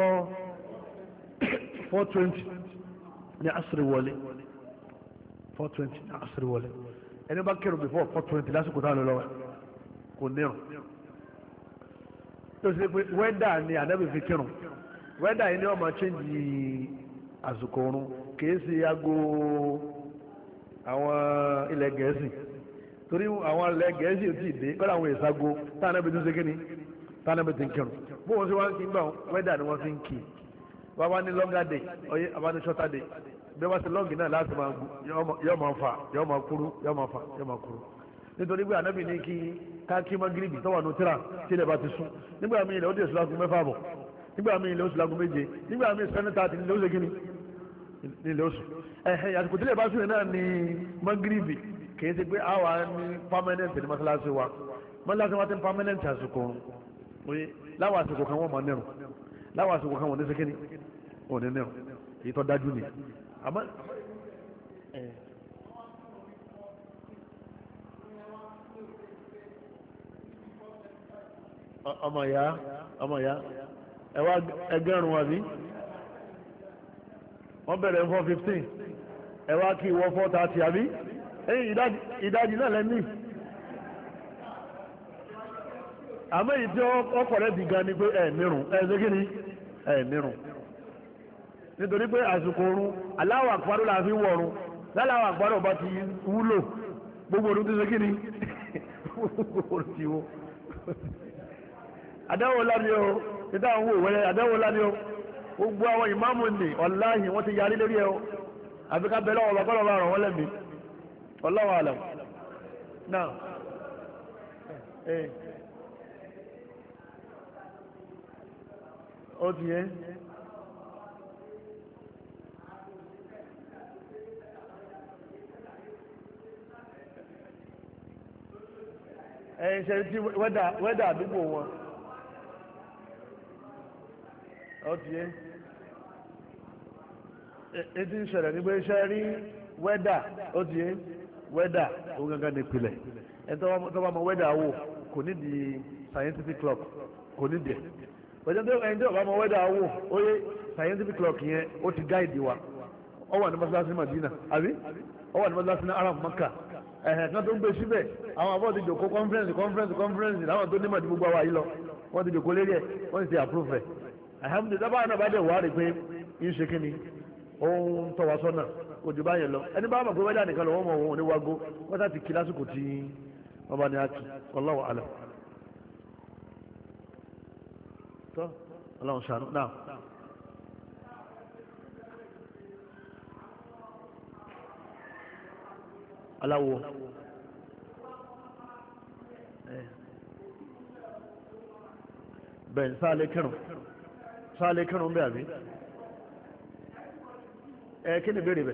4:20 ní asiri wọlé 4:20 ní asiri wọlé ẹni bá kẹrù before 4:20 lásìkò tá a lọ lọ́wọ́ kò nírun tó ṣe pé wẹ́dà ni ànábì fi kírun wẹ́dà yìí ni wọ́n máa change àsìkò oorun kìí ṣe aago àwọn ilẹ̀ gẹ̀ẹ́sì torí àwọn ilẹ̀ gẹ̀ẹ́sì ò tí ì dé kọ́lá àwọn ìsago táwọn ẹbí tó ṣe kíni táwọn ẹbí ti ń kírun bó wọn ṣe wá ń kí gbà wẹ́dà ni wọ́n fi ń kí wọ́n bá ní longer day ọyẹ àbá ní shorter day bí wọ́n ṣe lọ́ọ̀gì náà láti máa yọ máa fà yọ máa kúrú yọ máa fà yọ máa kúrú nítorí pé ànábì ní kí káàkiri magiribi tọ́wọ́ nù tíra tí ilẹ̀ bá ti sún nígbà míì ilẹ̀ ó dé ìṣúlágún mẹ́fà bọ̀ nígbà míì ilẹ̀ ó ṣùlágún méje nígbà míì sẹ́nẹ́tà àti ilẹ̀ ó ṣe kíni ilẹ̀ ó sùn àsìkò tí ilẹ̀ bá sùn náà ní magiribi kìí ṣe pé àwa ní permanent ní mọ́sálásí wa mọ́sálásí wa ti ń permanent àsìkò oye láwọn àsìkò kan wọ́n máa nírun láwọn àsìkò kan wọ́n ní sẹ́kẹ́ni wọ́n ní nírun èyí tó dájú ni àmọ́ ọmọ ya ẹwà ẹgbẹ̀rún àbí wọ́n bẹ̀rẹ̀ 4:15 ẹwà kí ìwọ 4:30 àbí ẹ̀yìn ìdájì náà lẹ́ní àmọ́ èyí tí ọkọ̀ rẹ̀ ti gan ni pé ẹ̀ nírun ẹ̀ ṣe kí ni ẹ̀ nírun nítorí pé àsìkò oorun Allahu Akbar la fi wọ̀run Allahu Akbar ọba ti wúlò gbogbo ọdún tó ṣe kí ni gbogbo ọdún ti wó àdáwò lá ni o nígbà àwọn òwò wẹ́rẹ́ àdáwò lá ni o gbogbo àwọn ìmáàmù ni ọ̀láhì wọ́n ti yarí lórí ẹ o àfi ká bẹ lọ́wọ́ bàbá lọ́wọ́ àrùn wọn lẹ́mìí wallahu alam náà ó ti yẹ ṣe tí wẹ́dà àdúgbò wọn ó ti yẹ etí ń ṣẹlẹ̀ nígbà iṣẹ́ rí wẹ́dà ó ti yẹ wẹ́dà ó gángan ní ìpìlẹ̀ ẹ̀ tó bá mọ wẹ́dà wò kò ní di scientific clock kò ní di ẹ̀ pẹ̀lú ẹni tí ó bá mọ wẹ́dà wò ó yẹ scientific clock yẹn ó ti gáìdì wa ó wà ní mọ́sálásí Madina àbí ó wà ní mọ́sálásí ní Arab Maka kan tó ń gbé síbẹ̀ àwọn àbọ̀ ti jòkó conference láwọn tó ní mọ̀ ní gbogbo àwa yìí lọ wọ́n ti jòkó lérí ẹ̀ wọ́n ti approve ẹ̀ alhamdulilayi dábàá náà bá dẹ̀ wá rí pé yín ṣe kíni ohun tọwọ́ sọ́nà kò jù báyẹn lọ ẹni bá mọ̀ pé wẹ́dà nìkan lọ wọ́n mọ̀ òun ní wágó wọ́n sá ti kí lásìkò tí wọ́n bá ní àkì wallahu alam tọ́ ọlọ́run ṣàánú náà. aláwo bẹ́ẹ̀ sáàlẹ̀ kírun bẹ́ẹ̀ àbí kí ni béèrè bẹ̀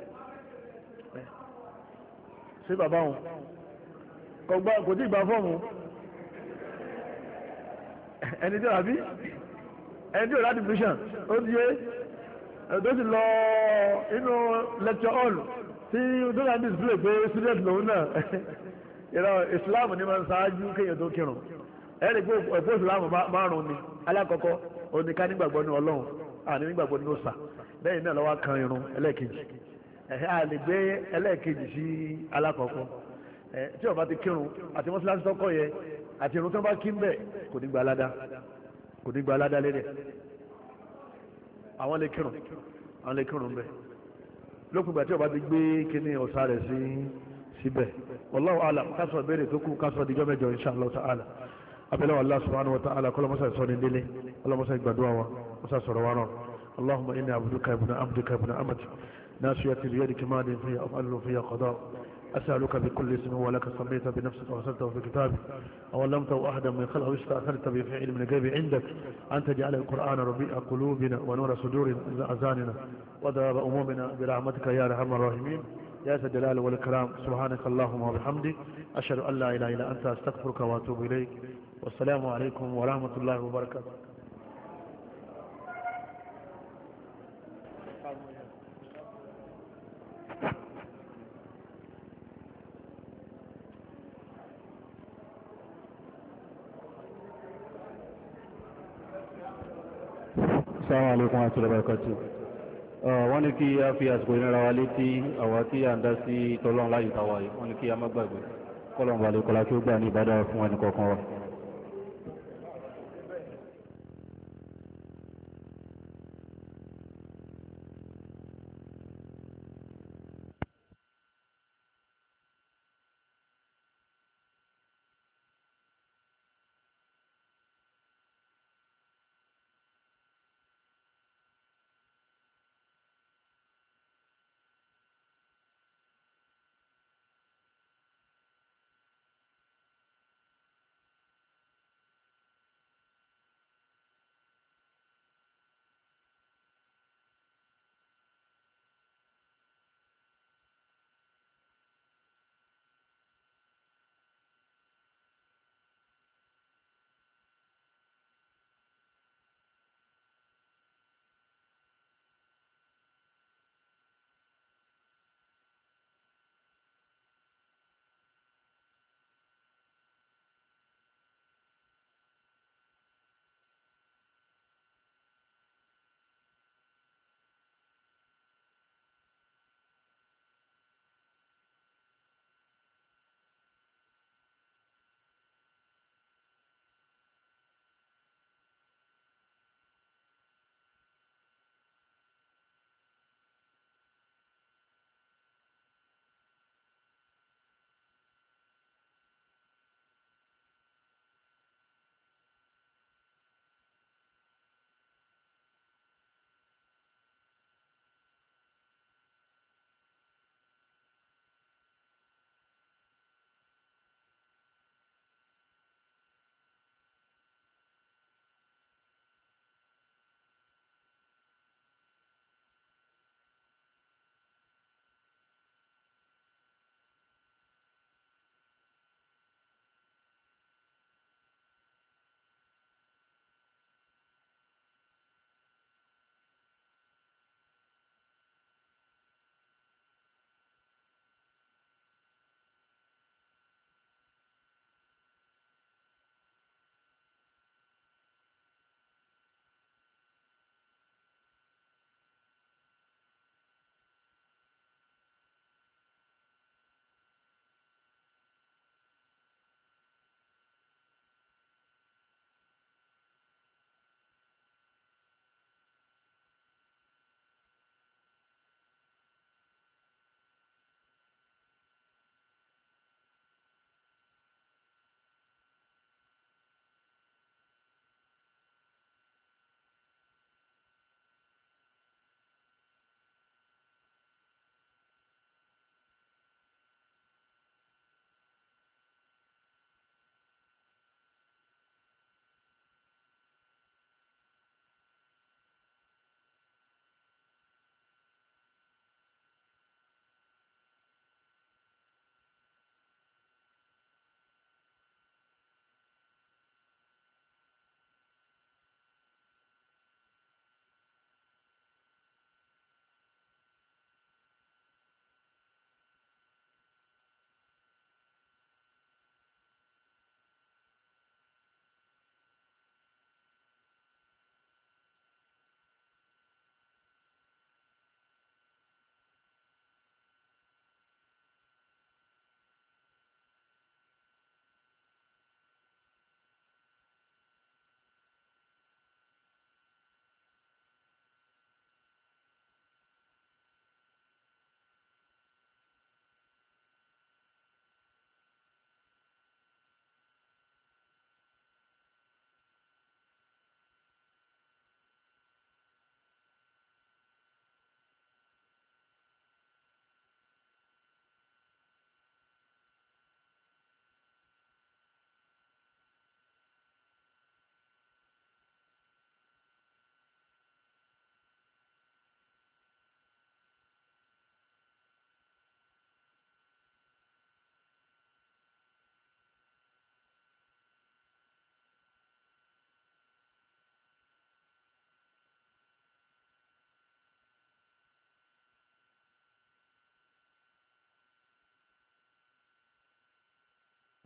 ṣé bàbá wọn kò tí ìgbà fọ́ọ̀mù ẹni tí ó àbí ẹni tí ó láti vision ó ti yé tó sì lọ inú lecture hall tí donald display pé student lòun náà ìrọ̀ islam ní máa ń ṣáájú kéèyàn tó kírun ẹ̀rí pé ẹ̀pọ̀ islam márùn-ún ni alákọ̀ọ́kọ́ oníká nígbàgbọ́ ní ọlọ́run àní nígbàgbọ́ ní òòṣà lẹ́yìn náà lọ́wọ́ kan irun ẹlẹ́ẹ̀kejì a lè gbé ẹlẹ́ẹ̀kejì sí alákọ̀ọ́kọ́ tí ó bá ti kírun àti mọ́sálásí tọ́kọ̀ yẹ àti irun tó bá kí ń bẹ̀ kò ní gba aládá lédè àwọn lè kírun bẹ̀ lókùn ìgbà tí ó bá ti gbé kíní ọ̀sá rẹ̀ síbẹ̀ wallahu a'lam kásọ̀ ìbéèrè tó kù kásọ̀ díjọ́ mẹ́jọ insha Allah ta'ala abẹ́lẹ́wà Allah subhanahu wa ta'ala kọ́lọ́mọ́sá ìsọ́ni délé kọ́lọ́mọ́sá ìgbàdúrà wa mọ́sá sọ̀rọ̀ wa náà اللهم إني عبدك ابن عبدك ابن أمتك ناشية بيدك ماض فيها أفعل فيها قضاء أسألك بكل اسم هو لك سميت بنفسك وأرسلته في كتابك أو علمته أحدا من خلقه استأثرت به في علم الغيب عندك أن تجعل القرآن ربيع قلوبنا ونور صدورنا أذاننا وذهاب أمومنا برحمتك يا أرحم الراحمين يا ذا الجلال والإكرام سبحانك اللهم وبحمدك أشهد أن لا إله إلا أنت أستغفرك وأتوب إليك والسلام عليكم ورحمة الله وبركاته. Assalamu alaikum wa rahmatullahi wa barakatuh. Wọ́n ní kí a fi àsìkò ìnira wa létí àwọn tí a ń dá sí tọ́lọ́run láyé tàwa yìí. Wọ́n ní kí a má gbàgbé. Kọ́lọ̀n balẹ̀ kọ́lá kí ó gbà ní ìbádá fún ẹnì kọ̀ọ̀kan wa.